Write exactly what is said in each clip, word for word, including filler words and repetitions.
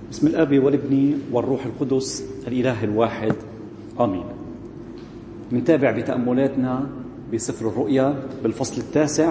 بسم الآب والابن والروح القدس الإله الواحد آمين. منتابع بتأملاتنا بسفر الرؤيا بالفصل التاسع،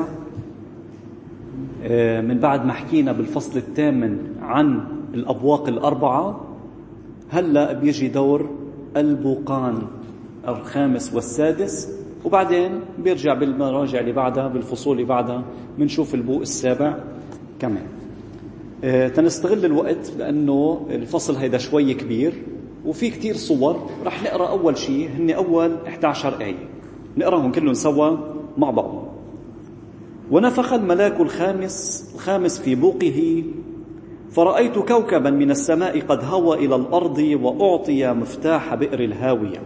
من بعد ما حكينا بالفصل الثامن عن الأبواق الأربعة. هلأ بيجي دور البوقان الخامس والسادس، وبعدين بيرجع بالمراجع اللي بعدها بالفصول اللي بعدها بنشوف البوق السابع كمان. تنستغل الوقت لأنه الفصل هيدا شوي كبير وفي كتير صور. رح نقرأ أول شيء هن أول إحدى عشرة آية، نقرأهم كلهم سوا مع بعض. ونفخ الملاك الخامس الخامس في بوقه، فرأيت كوكبا من السماء قد هوى إلى الأرض، وأعطي مفتاح بئر الهاوية.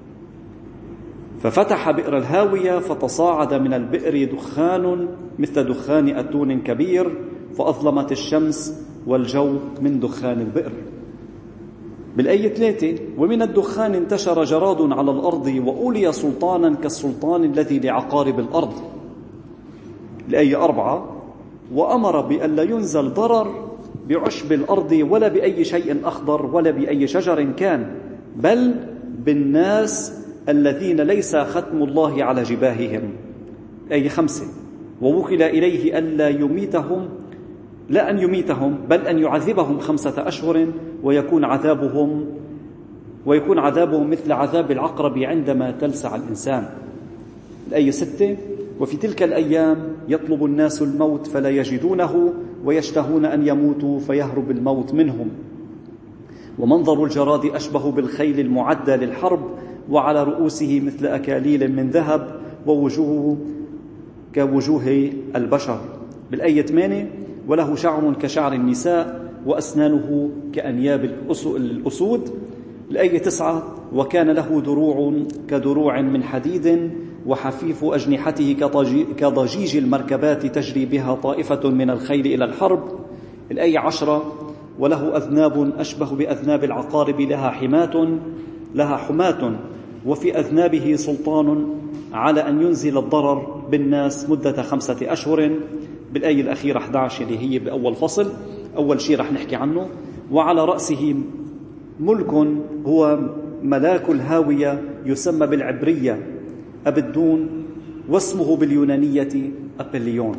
ففتح بئر الهاوية، فتصاعد من البئر دخان مثل دخان أتون كبير، فأظلمت الشمس والجو من دخان البئر. بالآية ثلاثة: ومن الدخان انتشر جراد على الأرض، وأولي سلطانا كالسلطان الذي لعقارب الأرض. الآية أربعة: وأمر بأن لا ينزل ضرر بعشب الأرض ولا بأي شيء أخضر ولا بأي شجر كان، بل بالناس الذين ليس ختم الله على جباههم. الآية خمسة: ووكل إليه ألا يميتهم لا أن يميتهم بل أن يعذبهم خمسة أشهر، ويكون عذابهم ويكون عذابهم مثل عذاب العقرب عندما تلسع الإنسان. الآية ستة: وفي تلك الأيام يطلب الناس الموت فلا يجدونه، ويشتهون أن يموتوا فيهرب الموت منهم. ومنظر الجراد أشبه بالخيل المعدة للحرب، وعلى رؤوسه مثل أكاليل من ذهب، ووجوهه كوجوه البشر. بالآية ثمانية: وله شعر كشعر النساء، وأسنانه كأنياب الأسود. الآية تسعة: وكان له دروع كدروع من حديد، وحفيف أجنحته كضجيج المركبات تجري بها طائفة من الخيل إلى الحرب. الآية عشرة: وله أذناب أشبه بأذناب العقارب، لها حماة لها حماة وفي أذنابه سلطان على أن ينزل الضرر بالناس مدة خمسة أشهر. بالآية الأخيرة أحد عشر اللي هي بأول فصل، أول شيء رح نحكي عنه: وعلى رأسه ملك هو ملاك الهاوية، يسمى بالعبرية أبدون، واسمه باليونانية أبليون.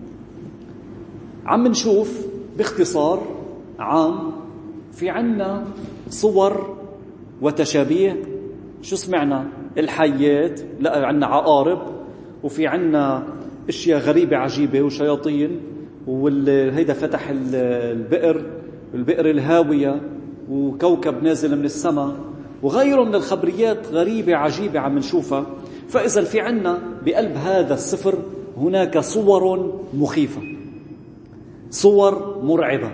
عم نشوف باختصار عام في عنا صور وتشابيه. شو سمعنا؟ الحيات، لا عنا عقارب، وفي عنا اشياء غريبة عجيبة وشياطين، وهيدا فتح البئر البئر الهاوية، وكوكب نازل من السماء، وغيره من الخبريات غريبة عجيبة عم نشوفها. فإذا في عنا بقلب هذا السفر هناك صور مخيفة، صور مرعبة،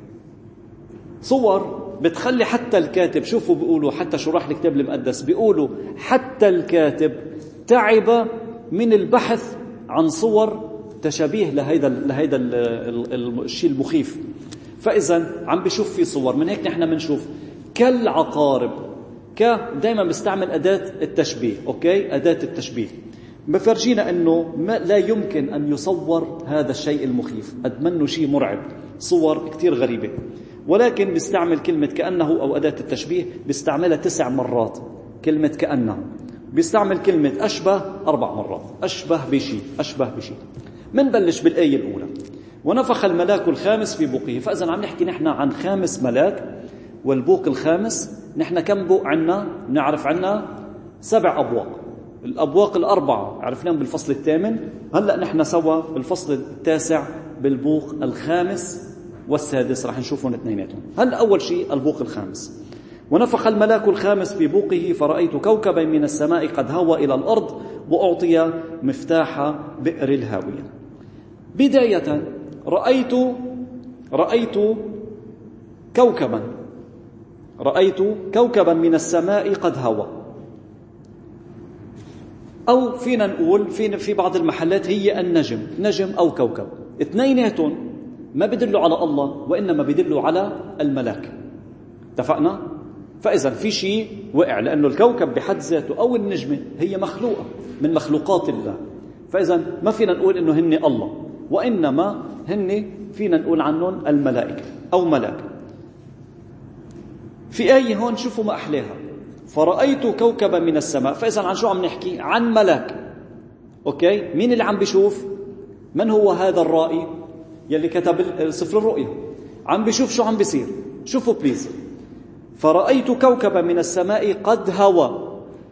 صور بتخلي حتى الكاتب، شوفوا بيقولوا حتى شراح الكتاب المقدس بيقولوا حتى الكاتب تعب من البحث عن صور تشابيه لهيدا لهيدا الشيء المخيف. فإذا عم بيشوف في صور من هيك. نحن بنشوف كالعقارب، ك دائما بستعمل أداة التشبيه، أوكي، أداة التشبيه بفرجينا أنه ما لا يمكن أن يصور هذا الشيء المخيف، أتمنى شيء مرعب، صور كتير غريبة. ولكن بيستعمل كلمة كأنه أو أداة التشبيه بيستعملها تسع مرات. كلمة كأنه بيستعمل كلمة أشبه أربع مرات، أشبه بشيء أشبه بشيء. منبلش بالآية الأولى: ونفخ الملاك الخامس في بوقه. فإذا عم نحكي نحن عن خامس ملاك، والبوق الخامس. نحن كم بوق عنا؟ نعرف عنا سبع أبواق. الأبواق الأربعة عرفناهم بالفصل الثامن، هلأ نحن سوا بالفصل التاسع بالبوق الخامس والسادس، رح نشوفهم اثنيناتهم. هل أول شيء البوق الخامس: ونفخ الملاك الخامس في بوقه، فرأيت كوكبا من السماء قد هوى إلى الأرض، وأعطي مفتاح بئر الهاوية. بداية رأيت رأيت كوكبا رأيت كوكبا من السماء قد هوى، أو فينا نقول في في بعض المحلات هي النجم، نجم أو كوكب. اثنيناتهم ما بدلوا على الله، وإنما بدلوا على الملاك. اتفقنا؟ فإذا في شيء وقع، لأنه الكوكب بحد ذاته أو النجمة هي مخلوقة من مخلوقات الله. فإذا ما فينا نقول إنه هن الله، وإنما هن فينا نقول عنهم الملائكة أو ملاك. في آية هون شوفوا ما أحلاها، فرأيت كوكبا من السماء. فإذا عن شو عم نحكي؟ عن ملاك. أوكي، مين اللي عم بيشوف؟ من هو هذا الرائي يلي كتب سفر الرؤيا؟ عم بيشوف شو عم بيصير. شوفوا بليز، فرأيت كوكبا من السماء قد هوى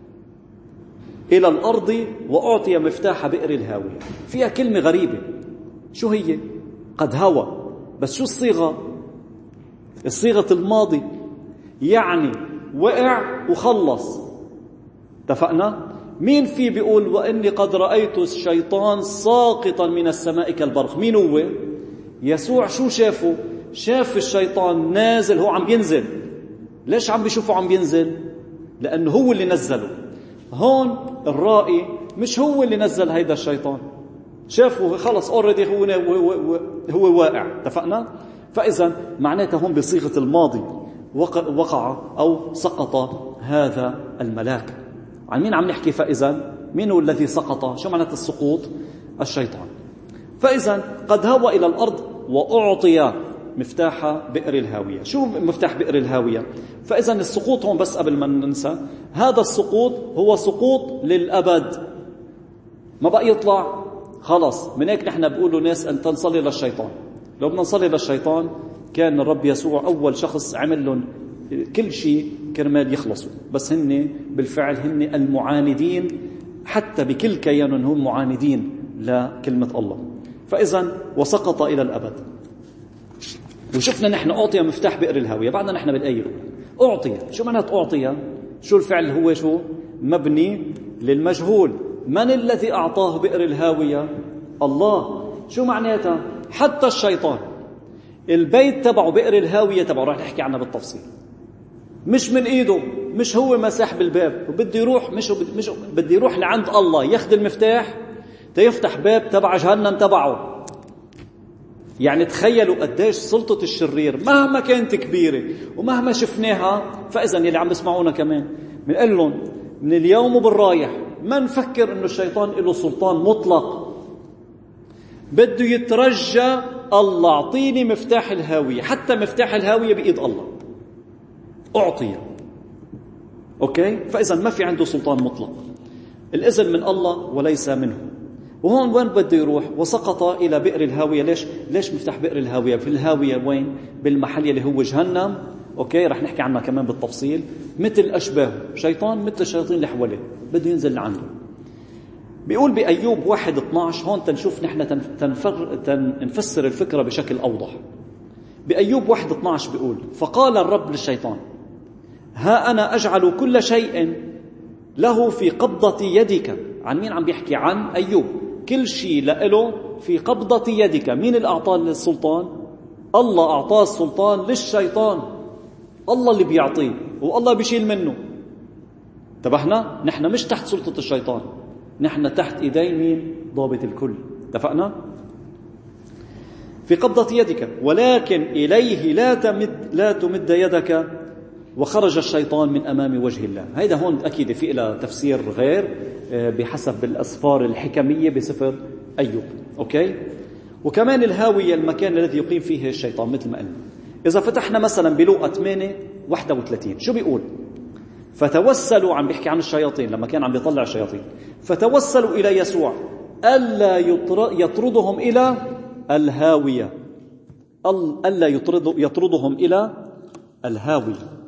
إلى الأرض وأعطي مفتاح بئر الهاوية. فيها كلمة غريبة، شو هي؟ قد هوى، بس شو الصيغة؟ الصيغة الماضي، يعني وقع وخلص. اتفقنا؟ مين في بيقول وإني قد رأيت الشيطان ساقطا من السماء كالبرق؟ مين هو؟ يسوع. شو شافه؟ شاف الشيطان نازل، هو عم ينزل. ليش عم بيشوفه عم ينزل؟ لأنه هو اللي نزله. هون الرائي مش هو اللي نزل هيدا الشيطان، شافه خلص اوريدي هو هو, هو واقع. اتفقنا؟ فإذا معناتها هون بصيغة الماضي وقع, وقع أو سقط هذا الملاك. عن مين عم نحكي؟ فإذا مين هو الذي سقط؟ شو معنات السقوط؟ الشيطان. فإذا قد هوى إلى الأرض وأعطي مفتاح بئر الهاوية. شو مفتاح بئر الهاوية؟ فإذا السقوط هون، بس قبل ما ننسى، هذا السقوط هو سقوط للأبد، ما بقى يطلع خلص. من هيك نحن بقولوا ناس أن تنصلي للشيطان. لو بدنا نصلي للشيطان كان الرب يسوع أول شخص عمل لهم كل شيء كرمال يخلصوا، بس هن بالفعل هن المعاندين، حتى بكل كيانهم هم معاندين لكلمة الله. فإذا وسقط إلى الأبد. وشفنا نحن أعطي مفتاح بئر الهاوية. بعدنا نحن بالآية أعطي. شو معنات أعطي؟ شو الفعل؟ هو شو؟ مبني للمجهول. من الذي أعطاه بئر الهاوية؟ الله. شو معناتها؟ حتى الشيطان البيت تبعه بئر الهاوية تبعه، راح نحكي عنها بالتفصيل، مش من إيده، مش هو مساح بالباب وبده يروح، مش مش بده يروح لعند الله ياخذ المفتاح تيفتح باب تبع جهنم تبعه. يعني تخيلوا قديش سلطة الشرير مهما كانت كبيرة ومهما شفناها. فإذا يلي عم بسمعونا كمان بنقول لهم من اليوم وبالرايح ما نفكر إنه الشيطان له سلطان مطلق. بده يترجى الله أعطيني مفتاح الهاوية، حتى مفتاح الهاوية بإيد الله أعطي. أوكي؟ فإذا ما في عنده سلطان مطلق، الإذن من الله وليس منه. وهون وين بده يروح؟ وسقط إلى بئر الهاوية. ليش؟ ليش مفتاح بئر الهاوية؟ في الهاوية وين؟ بالمحل اللي هو جهنم. أوكي؟ رح نحكي عنها كمان بالتفصيل. مثل أشباه شيطان، مثل الشياطين اللي حواليه، بده ينزل لعنده. بيقول بأيوب واحد اثناشر، هون تنشوف نحن تنفر تنفسر الفكرة بشكل أوضح. بأيوب واحد اثناشر بيقول فقال الرب للشيطان ها أنا أجعل كل شيء له في قبضة يدك. عن مين عم بيحكي؟ عن أيوب. كل شيء له في قبضة يدك. مين اللي أعطاه السلطان؟ الله أعطاه السلطان للشيطان. الله اللي بيعطيه والله بيشيل منه. انتبهنا؟ نحن مش تحت سلطة الشيطان، نحن تحت إيدي مين؟ ضابط الكل. اتفقنا؟ في قبضة يدك ولكن إليه لا تمد لا تمد يدك وخرج الشيطان من أمام وجه الله. هيدا هون أكيد في له تفسير غير بحسب الأسفار الحكمية بسفر أيوب. أوكي؟ وكمان الهاوية المكان الذي يقيم فيه الشيطان مثل ما قلنا. إذا فتحنا مثلا بلوقا ثمانية واحد وثلاثين شو بيقول؟ فتوسلوا، عم بيحكي عن الشياطين لما كان عم بيطلع الشياطين، فتوسلوا إلى يسوع ألا يطردهم إلى الهاوية، ألا يطردهم إلى الهاوية.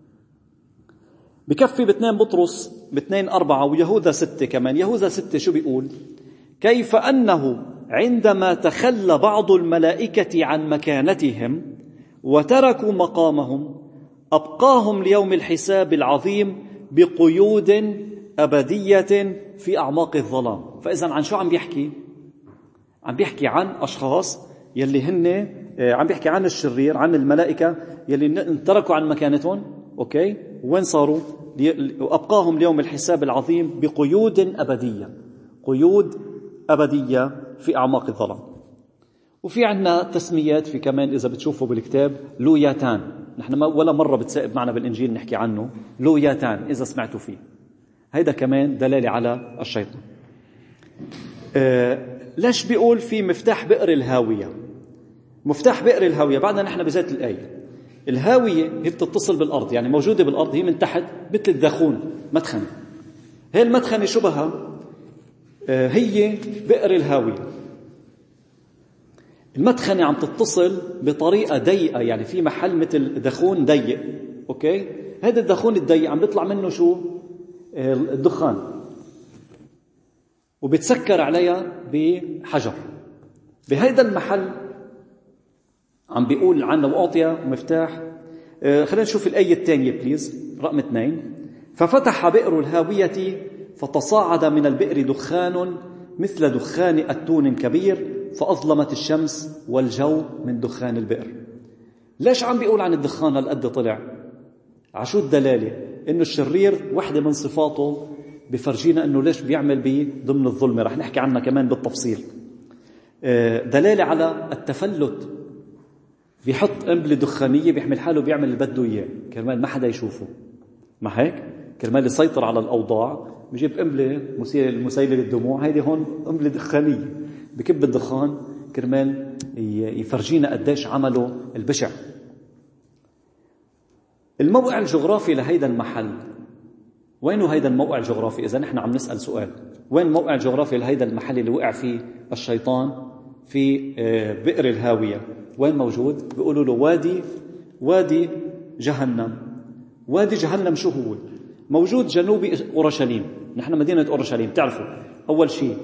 بكفي باثنين بطرس باثنين أربعة ويهوذا ستة كمان. يهوذا ستة شو بيقول؟ كيف أنه عندما تخلى بعض الملائكة عن مكانتهم وتركوا مقامهم أبقاهم ليوم الحساب العظيم بقيود أبدية في أعماق الظلام. فإذا عن شو عم بيحكي؟ عم بيحكي عن أشخاص يلي هن عم بيحكي عن الشرير، عن الملائكة يلي تركوا عن مكانتهم. أوكي؟ وين صاروا؟ وأبقاهم ليوم الحساب العظيم بقيود أبدية، قيود أبدية في أعماق الظلام. وفي عنا تسميات في كمان إذا بتشوفوا بالكتاب لوياتان. نحن ولا مرة بتسائب معنا بالإنجيل نحكي عنه لوياتان إذا سمعتوا فيه. هيدا كمان دلالة على الشيطان. أه ليش بيقول في مفتاح بئر الهاوية؟ مفتاح بئر الهاوية بعدنا نحن بذات الآية الهاوية هي بتتصل بالأرض، يعني موجودة بالأرض، هي من تحت مثل الداخون مدخنة. هي المدخنة شبهها هي بئر الهاوية. المدخنة عم تتصل بطريقة ضيقة، يعني في محل مثل دخون ضيق، أوكي؟ هذا الدخون الضيق عم بيطلع منه شو؟ الدخان، وبتسكر عليها بحجر. بهيدا المحل عم بيقول عنه وأعطي مفتاح. آه خلينا نشوف الآية الثانية بليز، رقم اثنين. ففتح بئر الهاوية فتصاعد من البئر دخان مثل دخان أتون كبير فأظلمت الشمس والجو من دخان البئر. ليش عم بيقول عن الدخان هالقد طلع؟ عشو الدلالة؟ إنه الشرير واحدة من صفاته بفرجينا إنه ليش بيعمل به ضمن الظلمة، رح نحكي عنها كمان بالتفصيل. دلالة على التفلت، بيحط قنبلة دخانية بيحمل حاله بيعمل اللي بده إياه كرمال ما حدا يشوفه، ما هيك؟ كرمال يسيطر على الأوضاع بيجيب قنبلة مسيلة للدموع، هيدي هون قنبلة دخانية بكب الدخان كرمال يفرجينا قديش عمله البشع. الموقع الجغرافي لهيدا المحل، وينه هيدا الموقع الجغرافي؟ إذا نحن عم نسأل سؤال، وين الموقع الجغرافي لهيدا المحل اللي وقع فيه الشيطان في بئر الهاوية؟ وين موجود؟ بيقولوا له وادي وادي جهنم. وادي جهنم شو هو؟ موجود جنوب أورشليم. نحن مدينة أورشليم تعرفوا أول شيء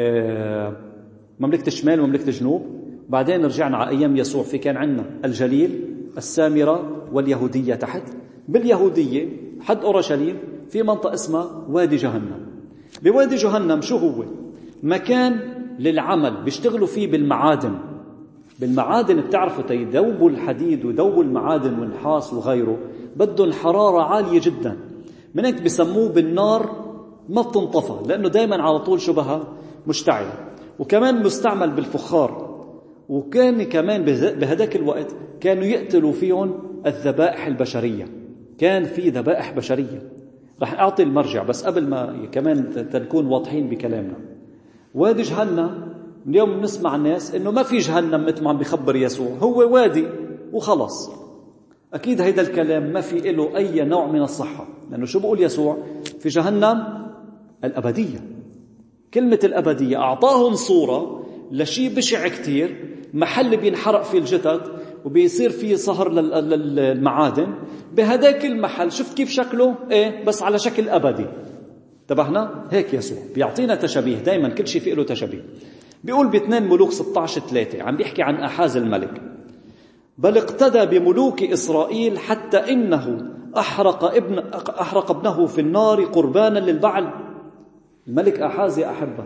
مملكة الشمال ومملكة الجنوب، بعدين رجعنا على أيام يسوع في كان عندنا الجليل، السامرة واليهودية تحت. باليهودية حد أورشليم في منطقة اسمها وادي جهنم. بوادي جهنم شو هو؟ مكان للعمل بيشتغلوا فيه بالمعادن. بالمعادن بتعرفوا تيذوبوا الحديد ويذوبوا المعادن والنحاس وغيره، بدهم حرارة عالية جدا، من هيك بسموه بالنار ما بتنطفى، لأنه دايما على طول شبهها مشتعل. وكمان مستعمل بالفخار. وكان كمان بهداك الوقت كانوا يقتلوا فيهم الذبائح البشرية، كان في ذبائح بشرية. رح أعطي المرجع بس قبل ما كمان تكون واضحين بكلامنا. وادي جهنم اليوم نسمع الناس إنه ما في جهنم مثل ما عم بيخبر يسوع، هو وادي وخلص. أكيد هيدا الكلام ما في له أي نوع من الصحة، لأنه شو بقول يسوع؟ في جهنم الأبدية. كلمة الأبدية أعطاهم صورة لشيء بشع كتير، محل بينحرق فيه الجثث وبيصير فيه صهر للمعادن. بهداك المحل شفت كيف شكله؟ إيه بس على شكل أبدي. انتبهنا؟ هيك يسوع بيعطينا تشابيه، دايما كل شيء فيه له تشابيه. بيقول باثنين ملوك ستة عشر ثلاثة عم بيحكي عن أحاز الملك: بل اقتدى بملوك إسرائيل حتى إنه أحرق, ابن أحرق ابنه في النار قربانا للبعل. الملك أحاز يا أحبة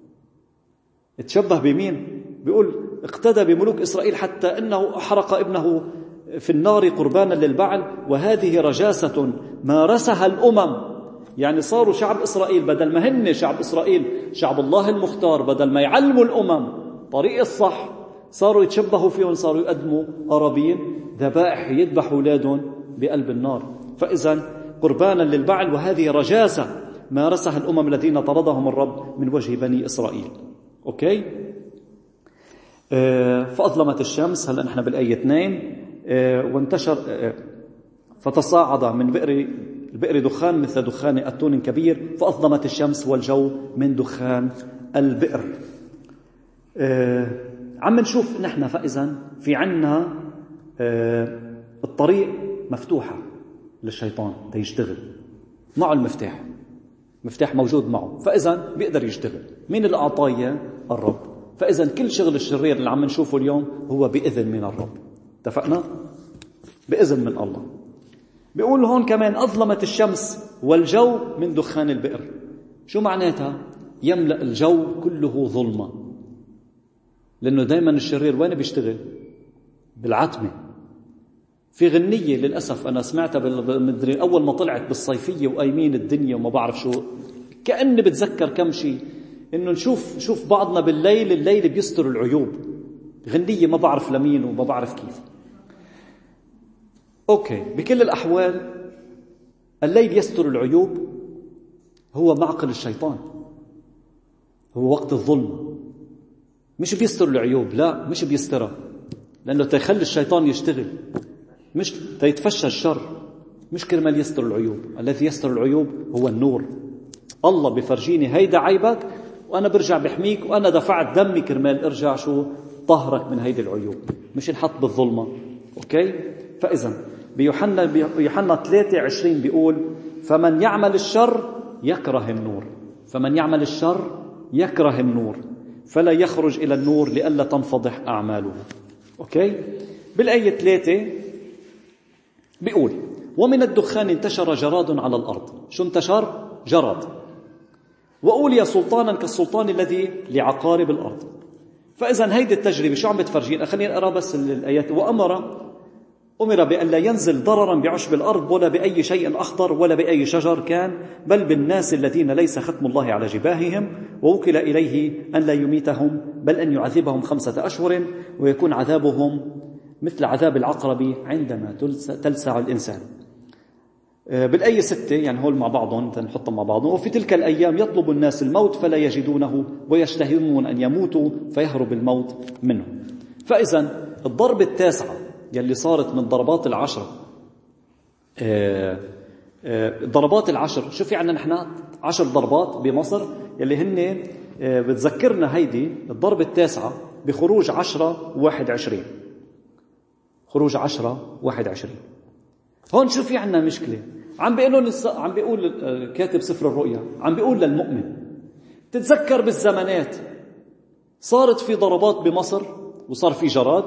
اتشبه بمين؟ بيقول اقتدى بملوك إسرائيل حتى إنه أحرق ابنه في النار قربانا للبعل، وهذه رجاسة مارسها الأمم. يعني صاروا شعب إسرائيل بدل ما هن شعب إسرائيل شعب الله المختار، بدل ما يعلموا الأمم طريق الصح، صاروا يتشبهوا فيهم، صاروا يقدموا قرابين ذبائح يذبحوا أولادهم بقلب النار. فإذا قربانا للبعل، وهذه رجاسة مارسها الأمم الذين طردهم الرب من وجه بني إسرائيل. أوكي؟ آه فأظلمت الشمس. هلأ نحن بالآية اثنين. آه وانتشر آه فتصاعد من بئر البئر دخان مثل دخان أتون كبير فأظلمت الشمس والجو من دخان البئر. آه عم نشوف نحن فإذا في عنا آه الطريق مفتوحة للشيطان تيشتغل، معه المفتاح، مفتاح موجود معه، فإذا بيقدر يشتغل. مين اللي أعطاه؟ الرب. فإذا كل شغل الشرير اللي عم نشوفه اليوم هو بإذن من الرب. اتفقنا؟ بإذن من الله. بيقول هون كمان أظلمت الشمس والجو من دخان البئر. شو معناتها؟ يملأ الجو كله ظلمة، لأنه دايما الشرير وين بيشتغل؟ بالعتمة. في غنية للأسف أنا سمعتها بالمدري أول ما طلعت بالصيفية وأيمين الدنيا وما بعرف شو، كأني بتذكر كم شيء إنه نشوف شوف بعضنا بالليل، الليل بيستر العيوب. غنية ما بعرف لمين وما بعرف كيف. أوكي، بكل الأحوال الليل يستر العيوب، هو معقل الشيطان، هو وقت الظلم. مش بيستر العيوب، لا مش بيسترها، لأنه تيخلي الشيطان يشتغل. مش تيتفشى الشر، مش كرمال يستر العيوب. الذي يستر العيوب هو النور. الله بفرجيني هيدا عيبك وأنا برجع بحميك، وأنا دفعت دمي كرمال ارجع شو طهرك من هيدي العيوب، مش نحط بالظلمة. أوكي؟ فإذا بيوحنا بيوحنا ثلاثة وعشرين بيقول فمن يعمل الشر يكره النور، فمن يعمل الشر يكره النور فلا يخرج إلى النور لئلا تنفضح أعماله. أوكي؟ بالآية ثلاثة بيقول ومن الدخان انتشر جراد على الأرض. شو انتشر؟ جراد. وأولي سلطانا كالسلطان الذي لعقارب الأرض. فإذا هيدي التجربة شو عم بتفرجين؟ خلينا نقرأ بس الآيات. وأمر أمر بأن لا ينزل ضررا بعشب الأرض ولا بأي شيء أخضر ولا بأي شجر كان، بل بالناس الذين ليس ختم الله على جباههم، ووكل إليه أن لا يميتهم بل أن يعذبهم خمسة أشهر ويكون عذابهم مثل عذاب العقرب عندما تلسع الإنسان. بالآية ستة يعني هول مع بعضهم نحطهم مع بعضهم. وفي تلك الأيام يطلب الناس الموت فلا يجدونه ويشتهون أن يموتوا فيهرب الموت منهم. فإذا الضربة التاسعة يلي صارت من ضربات العشر، ضربات العشر شو في عنا نحن عشر ضربات بمصر يلي هن بتذكرنا هيدي الضربة التاسعة بخروج عشرة واحد عشرين. خروج عشرة واحد عشرين. هون شو في عنا مشكلة؟ عم بيقولون عم بيقول كاتب سفر الرؤيا عم بيقول للمؤمن تتذكر بالزمانات صارت في ضربات بمصر وصار في جراد،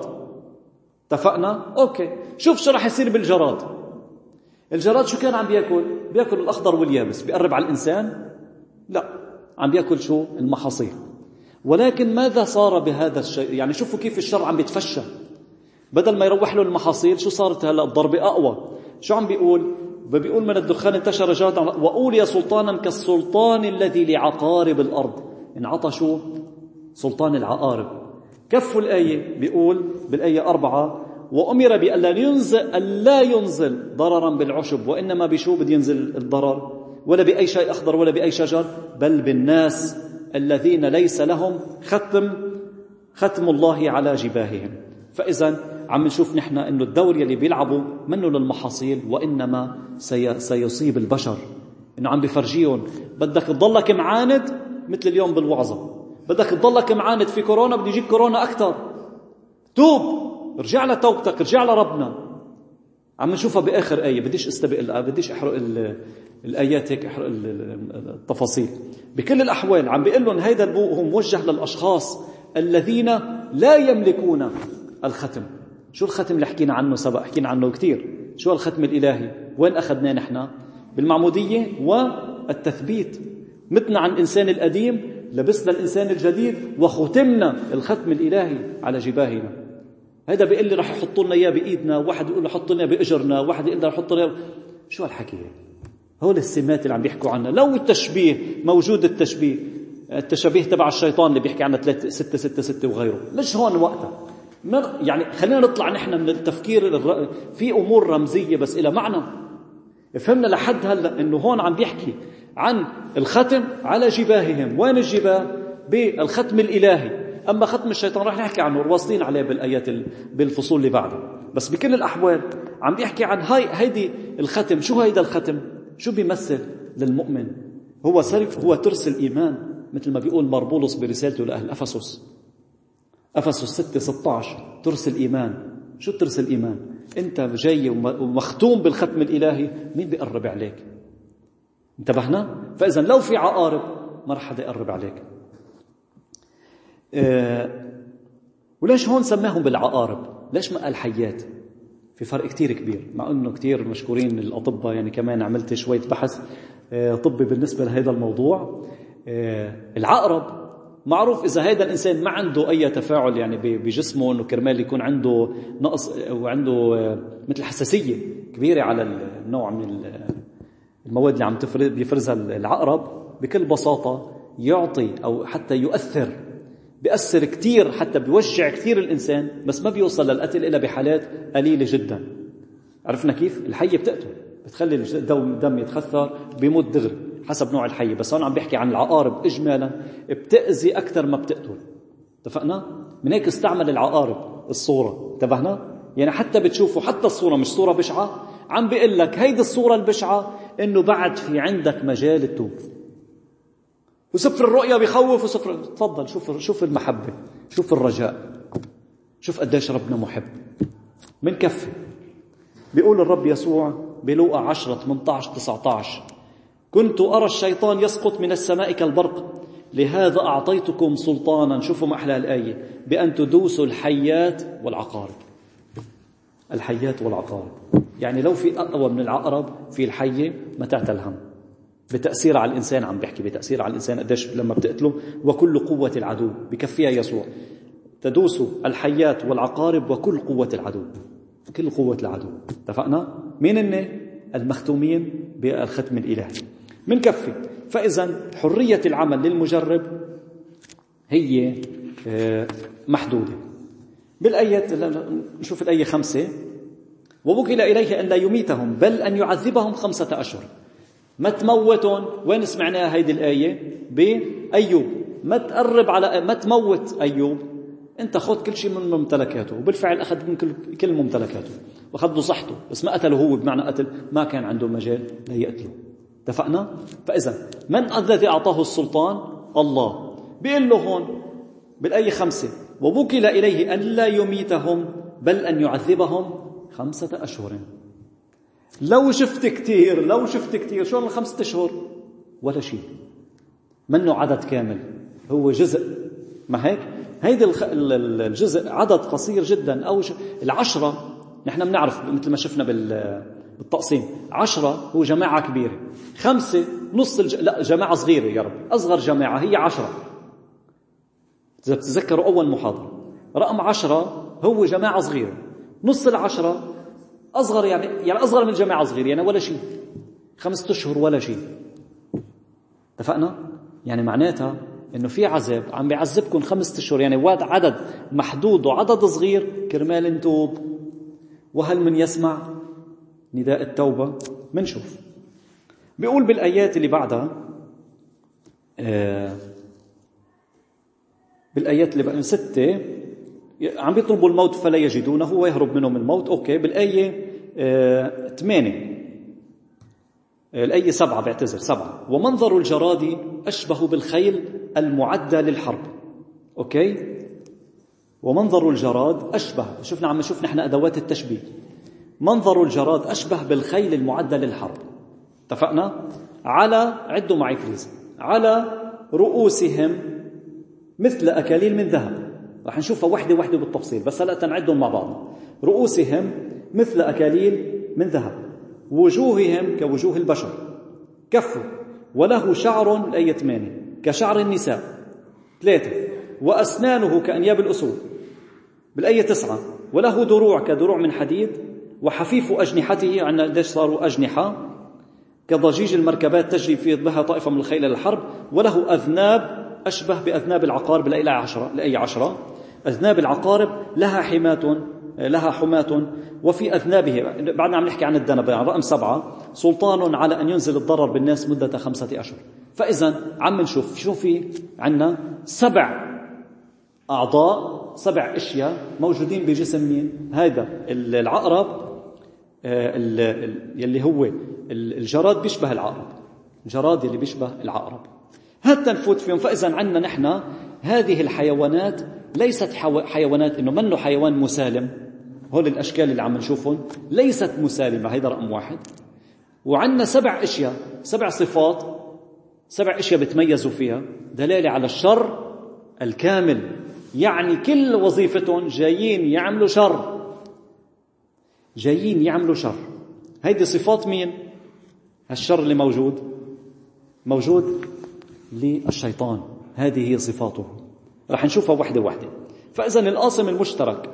اتفقنا؟ اوكي، شوف شو راح يصير بالجراد. الجراد شو كان عم بياكل؟ بياكل الاخضر واليابس. بيقرب على الانسان؟ لا، عم بياكل شو؟ المحاصيل. ولكن ماذا صار بهذا الشيء؟ يعني شوفوا كيف الشر عم بيتفشى. بدل ما يروح له المحاصيل شو صارت هلا الضربة أقوى. شو عم بيقول؟ بيقول من الدخان انتشر جراد وأولي سلطانا كالسلطان الذي لعقارب الأرض. انعطى شو؟ سلطان العقارب. كفوا الآية بيقول بالآية أربعة وأمر بأن لا ينزل, ألا ينزل ضررا بالعشب، وإنما بشو بده ينزل الضرر؟ ولا بأي شيء أخضر ولا بأي شجر، بل بالناس الذين ليس لهم ختم ختم الله على جباههم. فإذا عم نشوف نحن إنه الدور يلي بيلعبوا منه للمحاصيل وإنما سي سيصيب البشر. إنه عم بفرجيهم بدك تضلك معاند مثل اليوم بالوعظة، بدك تضلك معاند في كورونا بده يجيك كورونا أكتر، توب، رجع لتوبتك، رجع لربنا. عم نشوفها بآخر آية. بديش استبق بديش أحرق الآيات هيك، أحرق التفاصيل. بكل الأحوال عم بيقول لهم هيدا البوء هو موجه للأشخاص الذين لا يملكون الختم. شو الختم اللي حكينا عنه سبق؟ حكينا عنه كتير. شو الختم الإلهي؟ وين أخذناه نحن؟ بالمعمودية والتثبيت. متنا عن الإنسان القديم، لبسنا الإنسان الجديد، وختمنا الختم الإلهي على جباهنا. هذا بيقول لي رح يحطوا لنا إياه بإيدنا، واحد يقول له حط لنا بإجرنا، واحد يقول له حط لنا. شو هالحكي؟ هول السمات اللي عم بيحكوا عنها. لو التشبيه موجود، التشبيه التشبيه تبع الشيطان اللي بيحكي عنه ثلاثة ستة ستة ستة وغيره، ليش هون وقتها؟ يعني خلينا نطلع نحن من التفكير الر... في أمور رمزية بس إلى معنى. فهمنا لحد هلأ إنه هون عم بيحكي عن الختم على جباههم. وين الجباه؟ بالختم الإلهي. أما ختم الشيطان رح نحكي عنه، واصلين عليه بالآيات بالفصول اللي بعده. بس بكل الأحوال عم بيحكي عن هاي هيدي الختم. شو هيدا الختم؟ شو بيمثل للمؤمن؟ هو سلف هو ترس الإيمان، مثل ما بيقول مربولس برسالته لأهل أفسس، أفسس ستة ستة عشر. ترس الإيمان. شو ترس الإيمان؟ أنت جاي ومختوم بالختم الإلهي، مين بيقرب عليك؟ انتبهنا؟ فإذا لو في عقارب ما رح حدا يقرب عليك. أه وليش هون سماهم بالعقارب؟ ليش ما قال حيات؟ في فرق كتير كبير، مع أنه كتير مشكورين الأطباء. يعني كمان عملت شوية بحث أه طبي بالنسبة لهذا الموضوع. أه العقرب معروف إذا هذا الإنسان ما عنده أي تفاعل يعني بجسمه، إنه كرمال يكون عنده نقص وعنده مثل حساسية كبيرة على النوع من المواد اللي عم بيفرزها العقرب، بكل بساطة يعطي أو حتى يؤثر، بيأثر كتير، حتى بيوجع كتير الإنسان، بس ما بيوصل للقتل إلا بحالات قليلة جدا. عرفنا كيف؟ الحية بتقتل، بتخلي الدم يتخثر، بيموت دغري حسب نوع الحية. بس هون عم بيحكي عن العقارب إجمالا، بتأذي أكثر ما بتقتل. اتفقنا؟ من هيك استعمل العقارب الصورة. انتبهنا؟ يعني حتى بتشوفوا حتى الصورة مش صورة بشعة، عم بيقول لك هيدي الصورة البشعة إنه بعد في عندك مجال التوب. وسفر الرؤيا بيخوف، وسفر تفضل شوف شوف المحبة، شوف الرجاء، شوف قديش ربنا محب. من كفي بيقول الرب يسوع بلوقا عشرة ثمانية عشر تسعة عشر: كنت أرى الشيطان يسقط من السماء كالبرق، لهذا أعطيتكم سلطانا، شوفوا ما أحلى الآية، بأن تدوسوا الحيات والعقارب. الحيات والعقارب يعني لو في أقوى من العقرب في الحية ما تعتل هم بتأثير على الإنسان. عم بيحكي بتأثير على الإنسان قديش لما بتقتله. وكل قوة العدو بكفيها يسوع، تدوسوا الحيات والعقارب وكل قوة العدو، كل قوة العدو. اتفقنا؟ مين إنه المختومين بالختم الإلهي من كفي. فإذا حرية العمل للمجرب هي محدودة. بالآية نشوف الآية خمسة: ووكل إليه أن لا يميتهم بل أن يعذبهم خمسة أشهر. ما تموتهم، وين سمعناها هيدي الآية؟ بأيوب. ما تقرب على ما تموت أيوب، أنت خذ كل شيء من ممتلكاته. وبالفعل أخذ من كل, كل ممتلكاته وأخذ له صحته، بس ما قتله هو بمعنى قتل، ما كان عنده مجال لا يقتله. اتفقنا؟ فإذا من الذي أعطاه السلطان؟ الله. بيقول له هون بالآية خمسة: ووكل إليه أن لا يميتهم بل أن يعذبهم خمسة أشهر. لو شفت كتير لو شفت كتير شو الخمسة أشهر؟ ولا شيء، منه عدد كامل، هو جزء. ما هيك هيدا الجزء عدد قصير جدا. أو العشرة نحن بنعرف مثل ما شفنا بالتقسيم، عشرة هو جماعة كبيرة، خمسة نص الج... لا جماعة صغيرة يا رب، أصغر جماعة هي عشرة. إذا بتتذكروا أول محاضرة رقم عشرة هو جماعة صغيرة، نص العشرة أصغر، يعني يعني أصغر من جماعة صغيرة، يعني ولا شيء. خمسة أشهر ولا شيء. اتفقنا؟ يعني معناتها إنه في عذاب عم بيعذبكم خمسة أشهر، يعني واد عدد محدود وعدد صغير كرمال نتوب. وهل من يسمع نداء التوبة؟ منشوف. بيقول بالآيات اللي بعدها آه بالآيات اللي بعدها ستة: عم بيطلبوا الموت فلا يجدونه ويهرب منهم الموت. أوكي. بالآية آه ثمانية الآية سبعة بعتذر سبعة: ومنظر الجراد أشبه بالخيل المعدة للحرب. أوكي. ومنظر الجراد أشبه، شفنا عم نشوف نحن أدوات التشبيه. منظر الجراد أشبه بالخيل المعدة للحرب. اتفقنا؟ على عدوا معي بليز: على رؤوسهم مثل أكاليل من ذهب. رح نشوفها وحدة وحدة بالتفصيل، بس هلأ تنعدهم مع بعض. رؤوسهم مثل أكاليل من ذهب، وجوههم كوجوه البشر، كفوا وله شعر، الآية ثمانية، كشعر النساء. ثلاثة: وأسنانه كأنياب الأسود. بالآية تسعة: وله دروع كدروع من حديد، وحفيف أجنحته، عندنا قديش صاروا أجنحة، كضجيج المركبات تجري في بها طائفة من الخيل للحرب. وله أذناب أشبه بأذناب العقارب. الآية عشرة الآية عشرة: أذناب العقارب لها حماة لها حماة وفي أذنابه. بعدنا عم نحكي عن الذنب. يعني رقم سبعة: سلطان على أن ينزل الضرر بالناس مدة خمسة أشهر. فإذا عم نشوف شو في عنا سبع أعضاء، سبع أشياء موجودين بجسم مين؟ هذا العقرب يلي هو الجراد بيشبه العقرب، الجراد يلي بيشبه العقرب. حتى نفوت فيهم. فإذا عنا نحن هذه الحيوانات ليست حيوانات إنه منه حيوان مسالم. هول الأشكال اللي عم نشوفهم ليست مسالمة، هيدا رقم واحد. وعنا سبع أشياء، سبع صفات، سبع أشياء بتميزوا فيها، دلالة على الشر الكامل. يعني كل وظيفتهم جايين يعملوا شر، جايين يعملوا شر. هيدي صفات مين؟ هالشر اللي موجود موجود للشيطان. هذه هي صفاته، رح نشوفها واحدة واحدة. فإذا القاسم المشترك